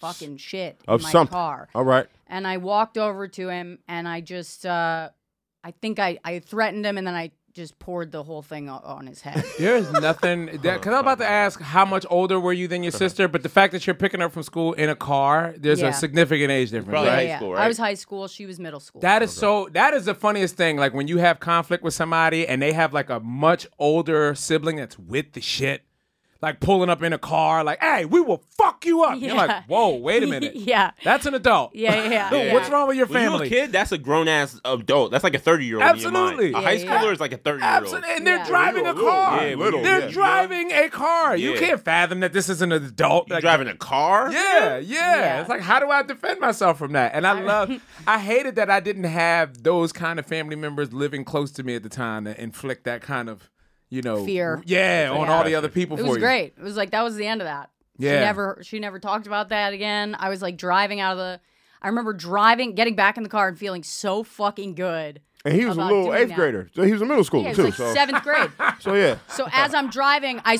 fucking shit Of in my something. car. All right. And I walked over to him, and I just, I think I threatened him, and then I just poured the whole thing on his head. There's nothing because I was about to ask how much older were you than your sister, but the fact that you're picking her up from school in a car, there's Yeah. a significant age difference, Probably right? high school, right? I was high school. She was middle school. That is that is the funniest thing. Like when you have conflict with somebody and they have like a much older sibling that's with the shit, like pulling up in a car, like, hey, we will fuck you up. You're Yeah. like, whoa, wait a minute. Yeah. That's an adult. Yeah. What's wrong with your When you family? a kid, that's a grown ass adult. That's like a 30-year-old. Absolutely. In your mind. A high schooler is like a 30-year-old. Absolutely. And they're Yeah. driving a Little, car. yeah, little, they're yeah. driving a car. You Yeah. can't fathom that this is an adult. You Like, driving a car? Yeah. Yeah. It's like, how do I defend myself from that? And I hated that I didn't have those kind of family members living close to me at the time that inflict that kind of, Fear. Yeah, on all the other people It for was you. great. It was like that was the end of that. Yeah. She never talked about that again. I was like driving out of the. I remember getting back in the car and feeling so fucking good. And he was a about little doing 8th that. grader. So he was a middle schooler Yeah, it too. was like So 7th grade. so yeah. So as I'm driving, I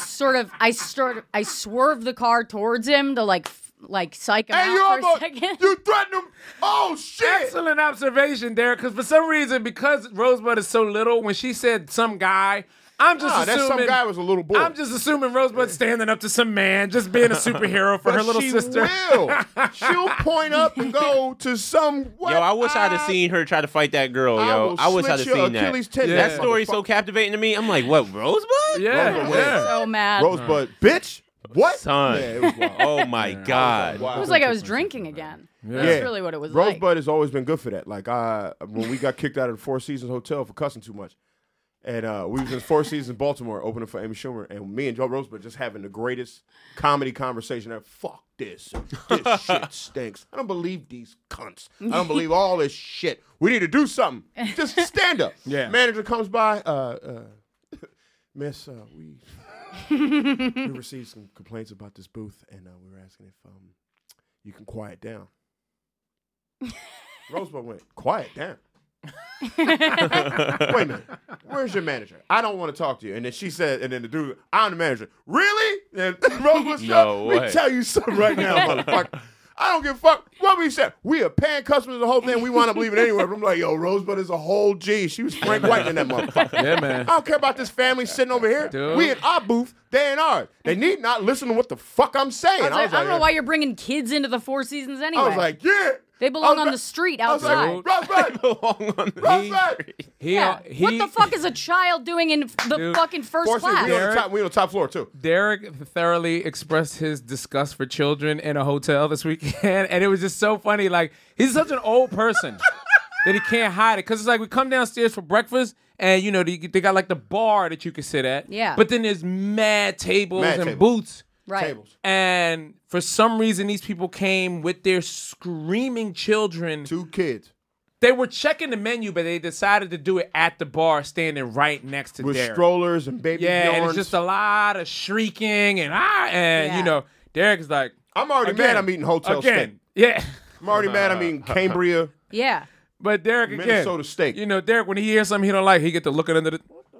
swerved the car towards him to like psych him Hey, you out for a almost second. you threatened him. Oh shit. Excellent observation, Derek. Because for some reason, because Rosebud is so little, when she said some guy, I'm just Nah, assuming that some guy was a little boy. I'm just assuming Rosebud's standing up to some man, just being a superhero for But her little she sister. will. She'll point up and go to some. Yo, I wish I'd have seen her try to fight that girl, yo. I wish I'd have slit your seen that. Achilles tendon, That Yeah. story's so captivating to me. I'm like, what, Rosebud? Yeah, Rosebud yeah. So mad. Rosebud, bitch. What? Son. Yeah, it was wild. Oh, my God. It was like I was drinking again. Yeah. That's really what it was like. Rosebud has always been good for that. Like when we got kicked out of the Four Seasons Hotel for cussing too much, and we was in Four Seasons in Baltimore opening for Amy Schumer, and me and Joe Rosebud just having the greatest comedy conversation ever. Fuck this. This shit stinks. I don't believe these cunts. I don't believe all this shit. We need to do something. Just stand up. Yeah. Manager comes by. Miss, we received some complaints about this booth, and we were asking if you can quiet down. Rosebud went, quiet down. Wait a minute. Where's your manager? I don't want to talk to you. And then she said, and then the dude, I'm the manager. Really? And Rosebud said, No let way. me tell you something right now, motherfucker. I don't give a fuck what we said. We are paying customers the whole thing. We wind up leaving anywhere. But I'm like, yo, Rosebud is a whole G. She was Frank White in that motherfucker. Yeah, man. I don't care about this family sitting over here. Dude. We in our booth, they in ours. They need not listen to what the fuck I'm saying. I don't know why you're bringing kids into the Four Seasons anyway. I was like, yeah. They belong I was on the street I was outside. like, Rosebud, Belong on the Rosebud. What the fuck is a child doing in the Dude. fucking first Four Seasons, class? we on the top floor too. Derek thoroughly expressed his disgust for children in a hotel this weekend, and it was just so funny. Like, he's such an old person that he can't hide it. Because it's like we come downstairs for breakfast, and, they got, like, the bar that you can sit at. Yeah. But then there's mad tables Mad and tables. booths. Right. Tables. And for some reason, these people came with their screaming children. 2 kids. They were checking the menu, but they decided to do it at the bar, standing right next to With Derek. strollers and baby Yeah, and Bjorns. it's just a lot of shrieking and Yeah. Derek is like, I'm already again, mad I'm eating hotel steak. again. Yeah. I'm already mad I'm eating Cambria, Yeah. But Derek again. Minnesota steak. Derek, when he hears something he don't like, he get to looking under the.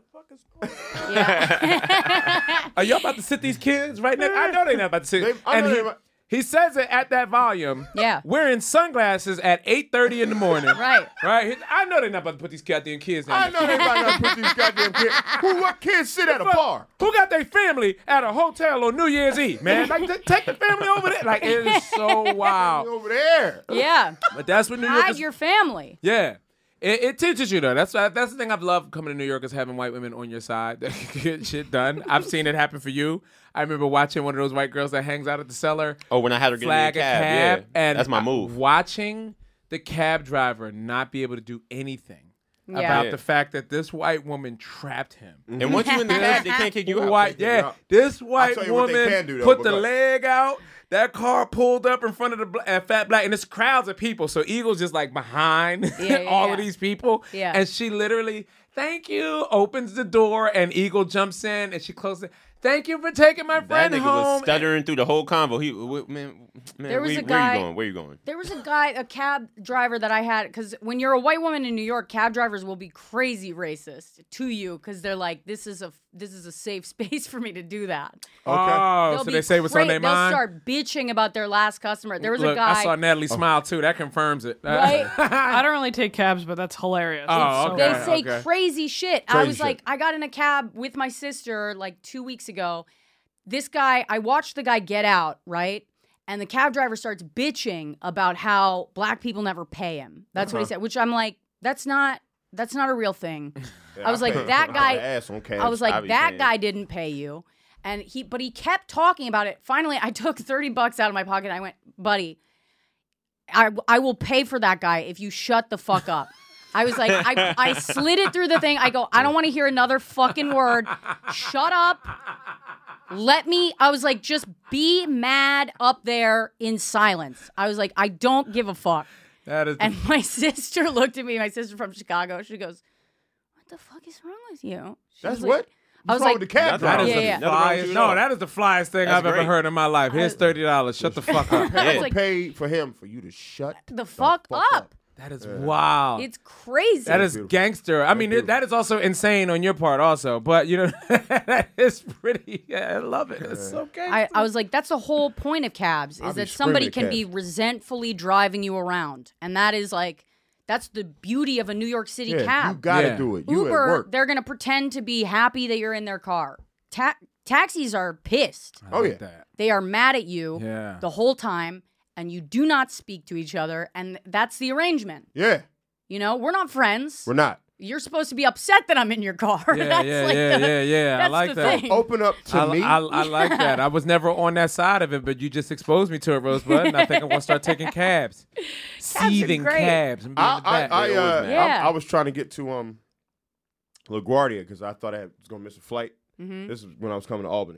Yeah. Are y'all about to sit these kids right now? I know they're not about to sit. I know And they about- he says it at that volume. Yeah. Wearing sunglasses at 8:30 in the morning. Right. Right. I know they're not about to put these goddamn kids down. I know they might not put these goddamn kids. What kids sit at a bar? Who got their family at a hotel on New Year's Eve, man? Like, take the family over there. Like, it is so wild. Over there. Yeah. But that's what New York Hide is. your family. Yeah. It teaches you, though. That's the thing I've loved coming to New York is having white women on your side that can get shit done. I've seen it happen for you. I remember watching one of those white girls that hangs out at the cellar. Oh, when I had her get in Flag the a cab, cab. yeah. And That's my move. Watching the cab driver not be able to do anything Yeah. about Yeah. the fact that this white woman trapped him. And once you in the cab, they can't kick you out. White, yeah. This white tell you what they woman can do, though, put but the go leg out. That car pulled up in front of the fat black, and it's crowds of people. So Eagle's just like behind all of these people. Yeah. And she literally, thank you, opens the door, and Eagle jumps in, and she closes it. Thank you for taking my That friend nigga home. was stuttering through the whole convo. Man, There was where, a where guy- you going? Where you going? There was a cab driver that I had, because when you're a white woman in New York, cab drivers will be crazy racist to you because they're like, this is this is a safe space for me to do that. Oh, They'll so be they say what's on their They'll mind. start bitching about their last customer. There was Look, a guy. I saw Natalie smile too. That confirms it. Right? I don't really take cabs, but that's hilarious. Oh, It's okay. They say crazy shit. I Crazy was shit. like, I got in a cab with my sister like 2 weeks ago. This guy, I watched the guy get out, right? And the cab driver starts bitching about how black people never pay him. That's what he said, which I'm like, that's not a real thing. I was like, that guy, Ass on cabs. I was I like, be that paying. guy didn't pay you. And but he kept talking about it. Finally, I took $30 out of my pocket. I went, buddy, I will pay for that guy if you shut the fuck up. I was like, I slid it through the thing. I go, I don't want to hear another fucking word. Shut up. I was like, just be mad up there in silence. I was like, I don't give a fuck. That is. And my sister looked at me, my sister from Chicago. She goes, what the fuck is wrong with you? She That's was like- what? I was What's wrong like, with the cab that is driver? Yeah, the yeah. flyest. No, that is the flyest thing That's I've ever great. heard in my life. Here's $30. Shut the fuck up. I Yeah. was like, Pay for him for you to shut the fuck up. That is wow. It's crazy. That is beautiful. gangster. I mean, that is also insane on your part, also. But you know, that is pretty. Yeah, I love it. It's so gangster. I was like, that's the whole point of cabs, I'll is be that somebody screaming can at be resentfully driving you around. And that is like, that's the beauty of a New York City Yeah, cab. you gotta Yeah. do it. You at Uber, work. they're going to pretend to be happy that you're in their car. Taxis are pissed. Oh, like yeah. that. They are mad at you Yeah. the whole time, and you do not speak to each other. And that's the arrangement. Yeah, You know, we're not friends. we're not. You're supposed to be upset that I'm in your car. Yeah, that's yeah, like yeah, the, yeah. I That's like the that. thing. Open up to me. I like that. I was never on that side of it, but you just exposed me to it, Rosebud, and I think I'm gonna start taking cabs, seething great. cabs. And be in the back. Yeah. I was trying to get to LaGuardia because I thought I was gonna miss a flight. Mm-hmm. This is when I was coming to Albany,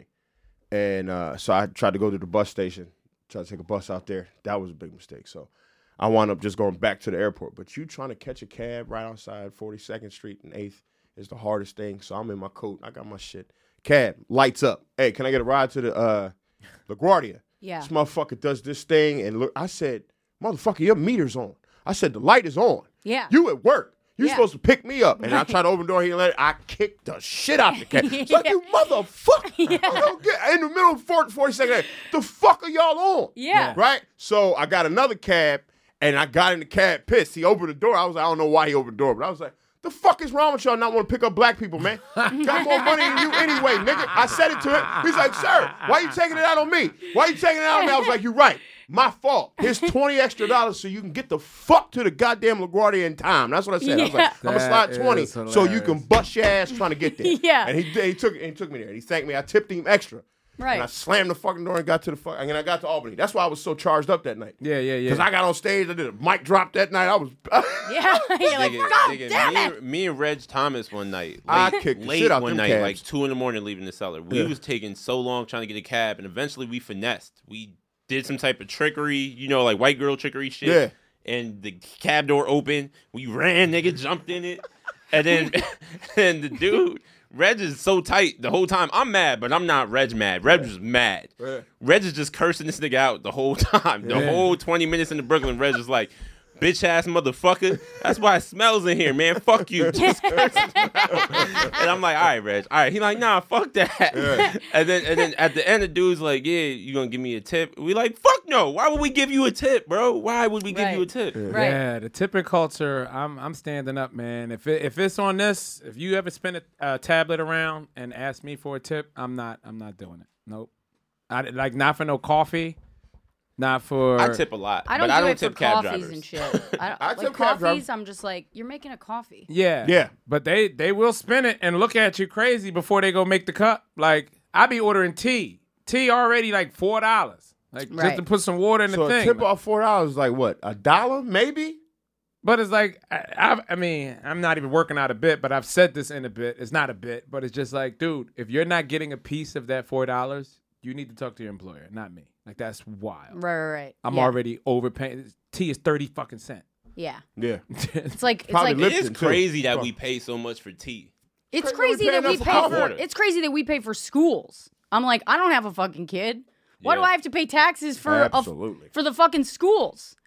and so I tried to go to the bus station, tried to take a bus out there. That was a big mistake. So I wound up just going back to the airport. But you trying to catch a cab right outside 42nd Street and 8th is the hardest thing. So I'm in my coat. I got my shit. Cab lights up. Hey, can I get a ride to the LaGuardia? Yeah. This motherfucker does this thing, and look, I said, motherfucker, your meter's on. I said, the light is on. Yeah. You at work. You Yeah. supposed to pick me up. And I tried to open the door. He let it. I kicked the shit out the cab. It's like, you motherfucker. I don't get in the middle of 40 the fuck are y'all on? Yeah. Right? So I got another cab, and I got in the cab pissed. He opened the door. I was like, I don't know why he opened the door, but I was like, the fuck is wrong with y'all not want to pick up black people, man? Got more money than you anyway, nigga. I said it to him. He's like, sir, why you taking it out on me? Why you taking it out on me? I was like, you're right. My fault. Here's $20 extra so you can get the fuck to the goddamn LaGuardia in time. That's what I said. I was like, I'm gonna slide That 20 is so you hilarious. can bust your ass trying to get there. Yeah. And he took me there. And he thanked me. I tipped him extra. Right. And I slammed the fucking door and got to the and then I got to Albany. That's why I was so charged up that night. Yeah. Because I got on stage. I did a mic drop that night. I was. Yeah. You're like, God damn it. Me and Reg Thomas one night, I late, kicked the late shit out one them night, cabs. like 2 a.m, leaving the cellar. We Yeah. was taking so long trying to get a cab, and eventually we finessed. We did some type of trickery, you know, like white girl trickery shit. Yeah. And the cab door opened. We ran, nigga, jumped in it, and then and the dude. Reg is so tight the whole time. I'm mad, but I'm not Reg mad. Reg was mad. Yeah. Reg is just cursing this nigga out the whole time. The Yeah. whole 20 minutes into Brooklyn, Reg is like, bitch ass motherfucker. That's why it smells in here, man. Fuck you. Just cursing him out. And I'm like, all right, Reg. All right. He like, nah, fuck that. Yeah. And then at the end, the dude's like, yeah, you gonna give me a tip? We like, fuck no. Why would we give you a tip, bro? Why would we give you a tip? Right. Yeah, the tipping culture. I'm standing up, man. If it's on this, if you ever spin a tablet around and ask me for a tip, I'm not doing it. Nope. Not for no coffee. Not for. I tip a lot. I don't but I do don't it tip for cab coffees drivers. and shit. I I like tip cab coffees, drivers. I'm just like, you're making a coffee. Yeah. Yeah. But they will spin it and look at you crazy before they go make the cup. Like I be ordering tea. Tea already like $4. Like just Right. to put some water in So the a thing. tip off $4 is like what? $1 maybe? But it's like, I mean, I'm not even working out a bit, but I've said this in a bit. It's not a bit, but it's just like, dude, if you're not getting a piece of that $4, you need to talk to your employer, not me. Like, that's wild. Right. I'm Yeah. already overpaying. Tea is 30 fucking cents. Yeah. Yeah. It's like, Probably It Lipton, is too. crazy that we pay so much for tea. it's crazy crazy we that paying we them pay for for. water. It's crazy that we pay for schools. I'm like, I don't have a fucking kid. Why do Yeah. I have to pay taxes for Absolutely. for the fucking schools?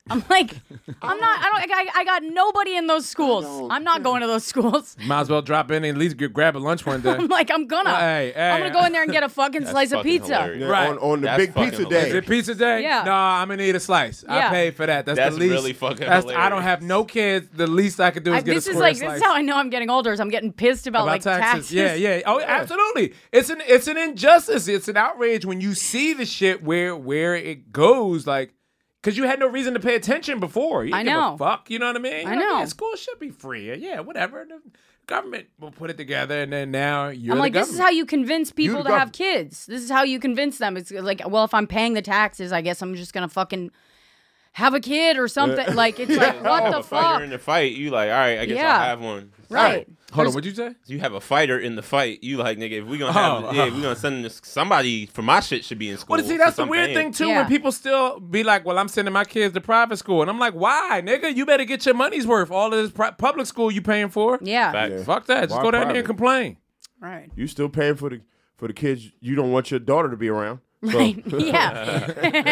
I'm like, I got nobody in those schools. I'm not going to those schools. Might as well drop in and at least grab a lunch one day. I'm like, I'm gonna go in there and get a fucking slice of pizza. hilarious. Yeah, Right. on the That's big fucking pizza hilarious. Is day. it pizza day? Yeah. No, I'm gonna need a slice. I Yeah. paid for that. That's That's the least. really fucking I don't hilarious. have no kids. The least I could do is get a This is square this slice. is how I know I'm getting older. Is I'm getting pissed about like taxes. Yeah. Oh, absolutely. It's an injustice. It's an outrage when you see the shit where it goes. Like, because you had no reason to pay attention before. You I didn't know. give a fuck. You know what I mean? I Like, know. yeah, school should be free. Yeah, whatever. The government will put it together, and then now you're I'm the like, this is how government. you convince people the to have government. kids. This is how you convince them. It's like, well, if I'm paying the taxes, I guess I'm just gonna fucking have a kid or something. Like, it's like, what the If you're fuck? in the fight, you like, all right, I guess Yeah. I'll have one. Right. Hold on, what'd you say? You have a fighter in the fight. You like, nigga, if we gonna have, we gonna send this, somebody for my shit should be in school. Well, see, that's since the I'm weird paying. thing too. Yeah. When people still be like, "Well, I'm sending my kids to private school," and I'm like, "Why, nigga? You better get your money's worth. All of this public school you paying for. Yeah. Facts. Fuck that. Just Why go down there private? and complain." Right. You still paying for the kids you don't want your daughter to be around. So, Right. Yeah.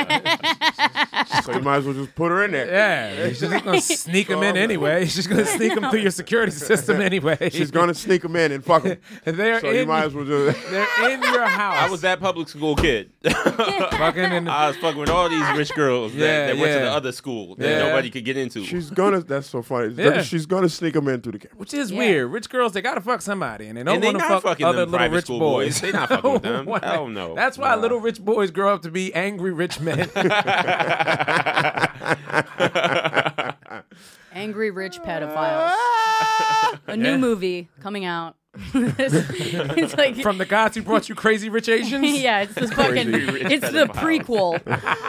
so you might as well just put her in there. Yeah, she's just gonna sneak them in anyway. She's gonna sneak them through your security system anyway. She's gonna sneak them in and fuck them. They're So you in. might as well just. They're in your house. I was that public school kid. fucking in the, I was fucking with all these rich girls that went to Yeah. the other school that Yeah. nobody could get into. She's gonna. That's so funny. Yeah. She's gonna sneak them in through the camera. which is Yeah. weird. Rich girls, they gotta fuck somebody, and they don't And they want to not fuck fucking other them little private rich school boys. boys. They not fucking with them. Why? Hell no. That's why little rich boys grow up to be angry rich men. Angry rich pedophiles. A new movie coming out. It's like From the guys who brought you Crazy Rich Asians. yeah, it's the fucking Rich it's the pedophiles.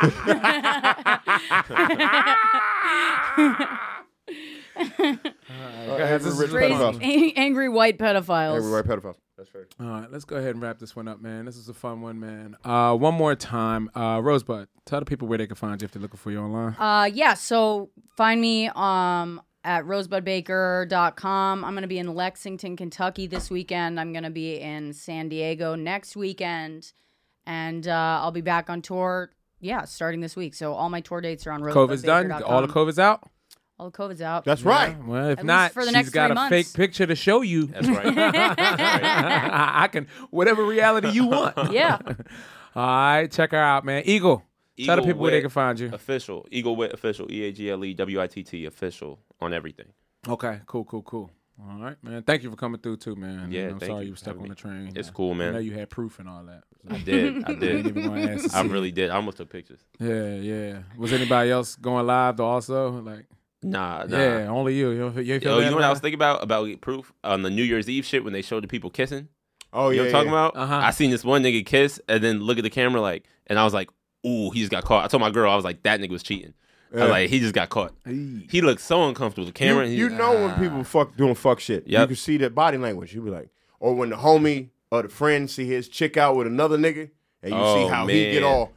prequel. Guys, this is Rich fun. pedophiles. Angry white pedophiles. Everybody pedophiles. That's fair. All right, let's go ahead and wrap this one up, man. This is a fun one, man. One more time, Rosebud, tell the people where they can find you if they're looking for you online. Yeah, so find me at rosebudbaker.com. I'm going to be in Lexington, Kentucky this weekend. I'm going to be in San Diego next weekend. And I'll be back on tour, starting this week. So all my tour dates are on COVID's done. rosebudbaker.com. All the COVID's out. All the COVID's out. That's right. Well, if At least not, for the she's next got 3 a months. fake picture to show you. That's right. I can whatever reality you want. Yeah. All right, check her out, man. Eagle. Tell the people where they can find you. Official. Eagle Wit Official. EAGLEWITT Official on everything. Okay, cool. All right, man. Thank you for coming through too, man. Yeah, I'm thank sorry you you were for stuck having on me. the train. It's cool, man. I know you had proof and all that. I did. I didn't even want to ask to I see. really did. I almost took pictures. Yeah. Was anybody else going live though? Also, like, Nah. yeah, only you. You feel Yo, that, you know what I was man? thinking about proof on the New Year's Eve shit when they showed the people kissing. Oh You yeah. know what I'm talking about? Uh-huh. I seen this one nigga kiss and then look at the camera and I was like, ooh, he just got caught. I told my girl, I was like, that nigga was cheating. I was like, he just got caught. He looked so uncomfortable. The camera. You know when people doing fuck shit. You Yep. can see that body language. You be like, or when the homie or the friend see his chick out with another nigga, and you see how he get man. all.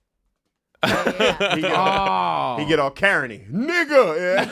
he, get all Karen-y. Nigga,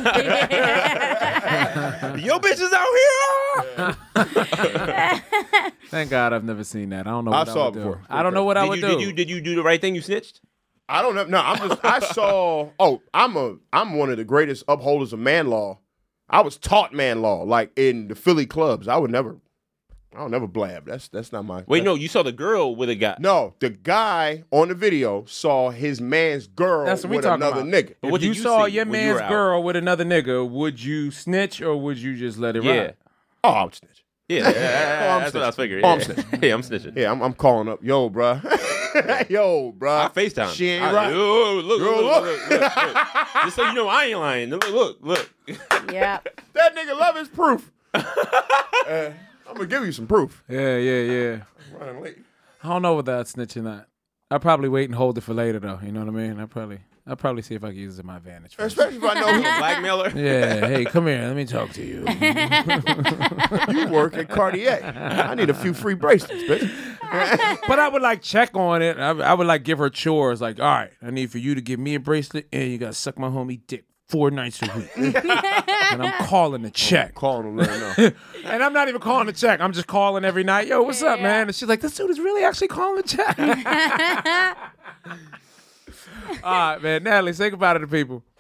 yeah. Yo, bitches out here. Thank God I've never seen that. I don't know. I What saw I it would before. do. I don't know what I would do. Did you do the right thing? You snitched? I don't know. No, I saw. Oh, I'm one of the greatest upholders of man law. I was taught man law, like in the Philly clubs. I would never blab. That's not my. Wait, no, you saw the girl with a guy. No, the guy on the video saw his man's girl That's what we with talking another about. nigga. But If what you did you saw see your when you man's were out? girl with another nigga, would you snitch or would you just let it Yeah. ride? Oh, I'm snitching. Yeah, that's what I was figuring. Oh, I'm Yeah. snitching. Yeah, I'm snitching. Yeah, I'm calling up. Yo, bruh. Yo, bruh. I FaceTime. She ain't right. Yo, look. Yo, Look. Just so you know, I ain't lying. Look. Yeah. That nigga love his proof. I'm gonna give you some proof. Yeah. Running late. I don't know whether I'd snitch or not. I'll probably wait and hold it for later though. You know what I mean? I'll probably see if I can use it to my advantage. First. Especially if I know Blackmailer. Yeah, hey, come here. Let me talk to you. you work at Cartier. I need a few free bracelets, bitch. But I would like check on it. I would like give her chores. Like, all right, I need for you to give me a bracelet and you got to suck my homie dick 4 nights a week. And I'm calling the check. Calling him, let him know. And I'm not even calling the check. I'm just calling every night. Yo, what's up, man? And she's like, this dude is really actually calling the check. All right, man. Natalie, say goodbye to the people.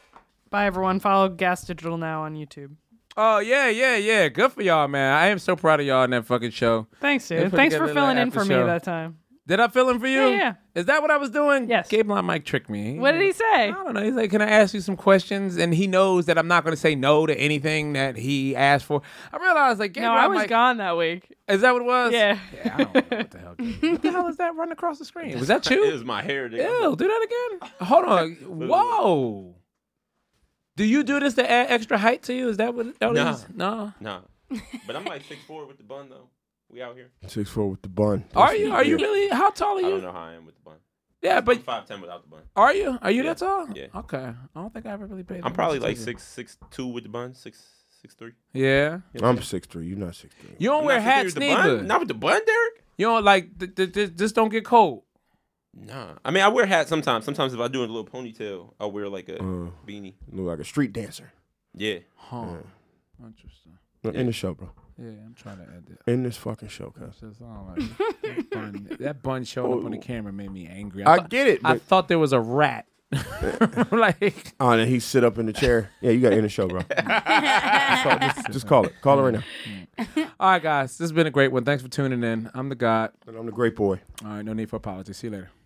Bye, everyone. Follow Gas Digital Now on YouTube. Oh, yeah. Good for y'all, man. I am so proud of y'all in that fucking show. Thanks, They dude. put Thanks together for a filling little in for after me show. that time. Did I fill in for you? Yeah. Is that what I was doing? Yes. Gabe Blind Mike tricked me. What did he say? I don't know. He's like, can I ask you some questions? And he knows that I'm not going to say no to anything that he asked for. I realized, like, Gabe No, Blind I was Mike, gone that week. Is that what it was? Yeah. I don't know what the hell. What the hell is that running across the screen? Was that you? It was my hair. Nigga. Ew, do that again. Hold on. Whoa. Do you do this to add extra height to you? Is that what it is? No. Nah. But I'm like 6'4" with the bun though. We out here. 6'4" with the bun. Are you really? How tall are I you? don't know how I am with the bun. Yeah, but I'm 5'10" without the bun. Are you? Are you Yeah. that tall? Yeah. Okay. I don't think I ever really paid. I'm probably like attention. 6'2" with the bun, 6'3". Yeah. I'm 6'3". You're not 6'3". You don't wear hats with the neither. bun? Not with the bun, Derek? You don't like just don't get cold. Nah. I mean, I wear hats sometimes. Sometimes if I do a little ponytail, I'll wear like a beanie. Look like a street dancer. Yeah. Huh. Interesting. In the show, bro. Yeah, I'm trying to add that. In this fucking show, cuz. It's just, I don't like that bun showing up on the camera made me angry. I get it, I but- thought there was a rat. Like, Oh, and then he sit up in the chair. Yeah, you got in the show, bro. just call it. Call it right now. all right, guys, this has been a great one. Thanks for tuning in. I'm the God. And I'm the great boy. All right, no need for apology. See you later.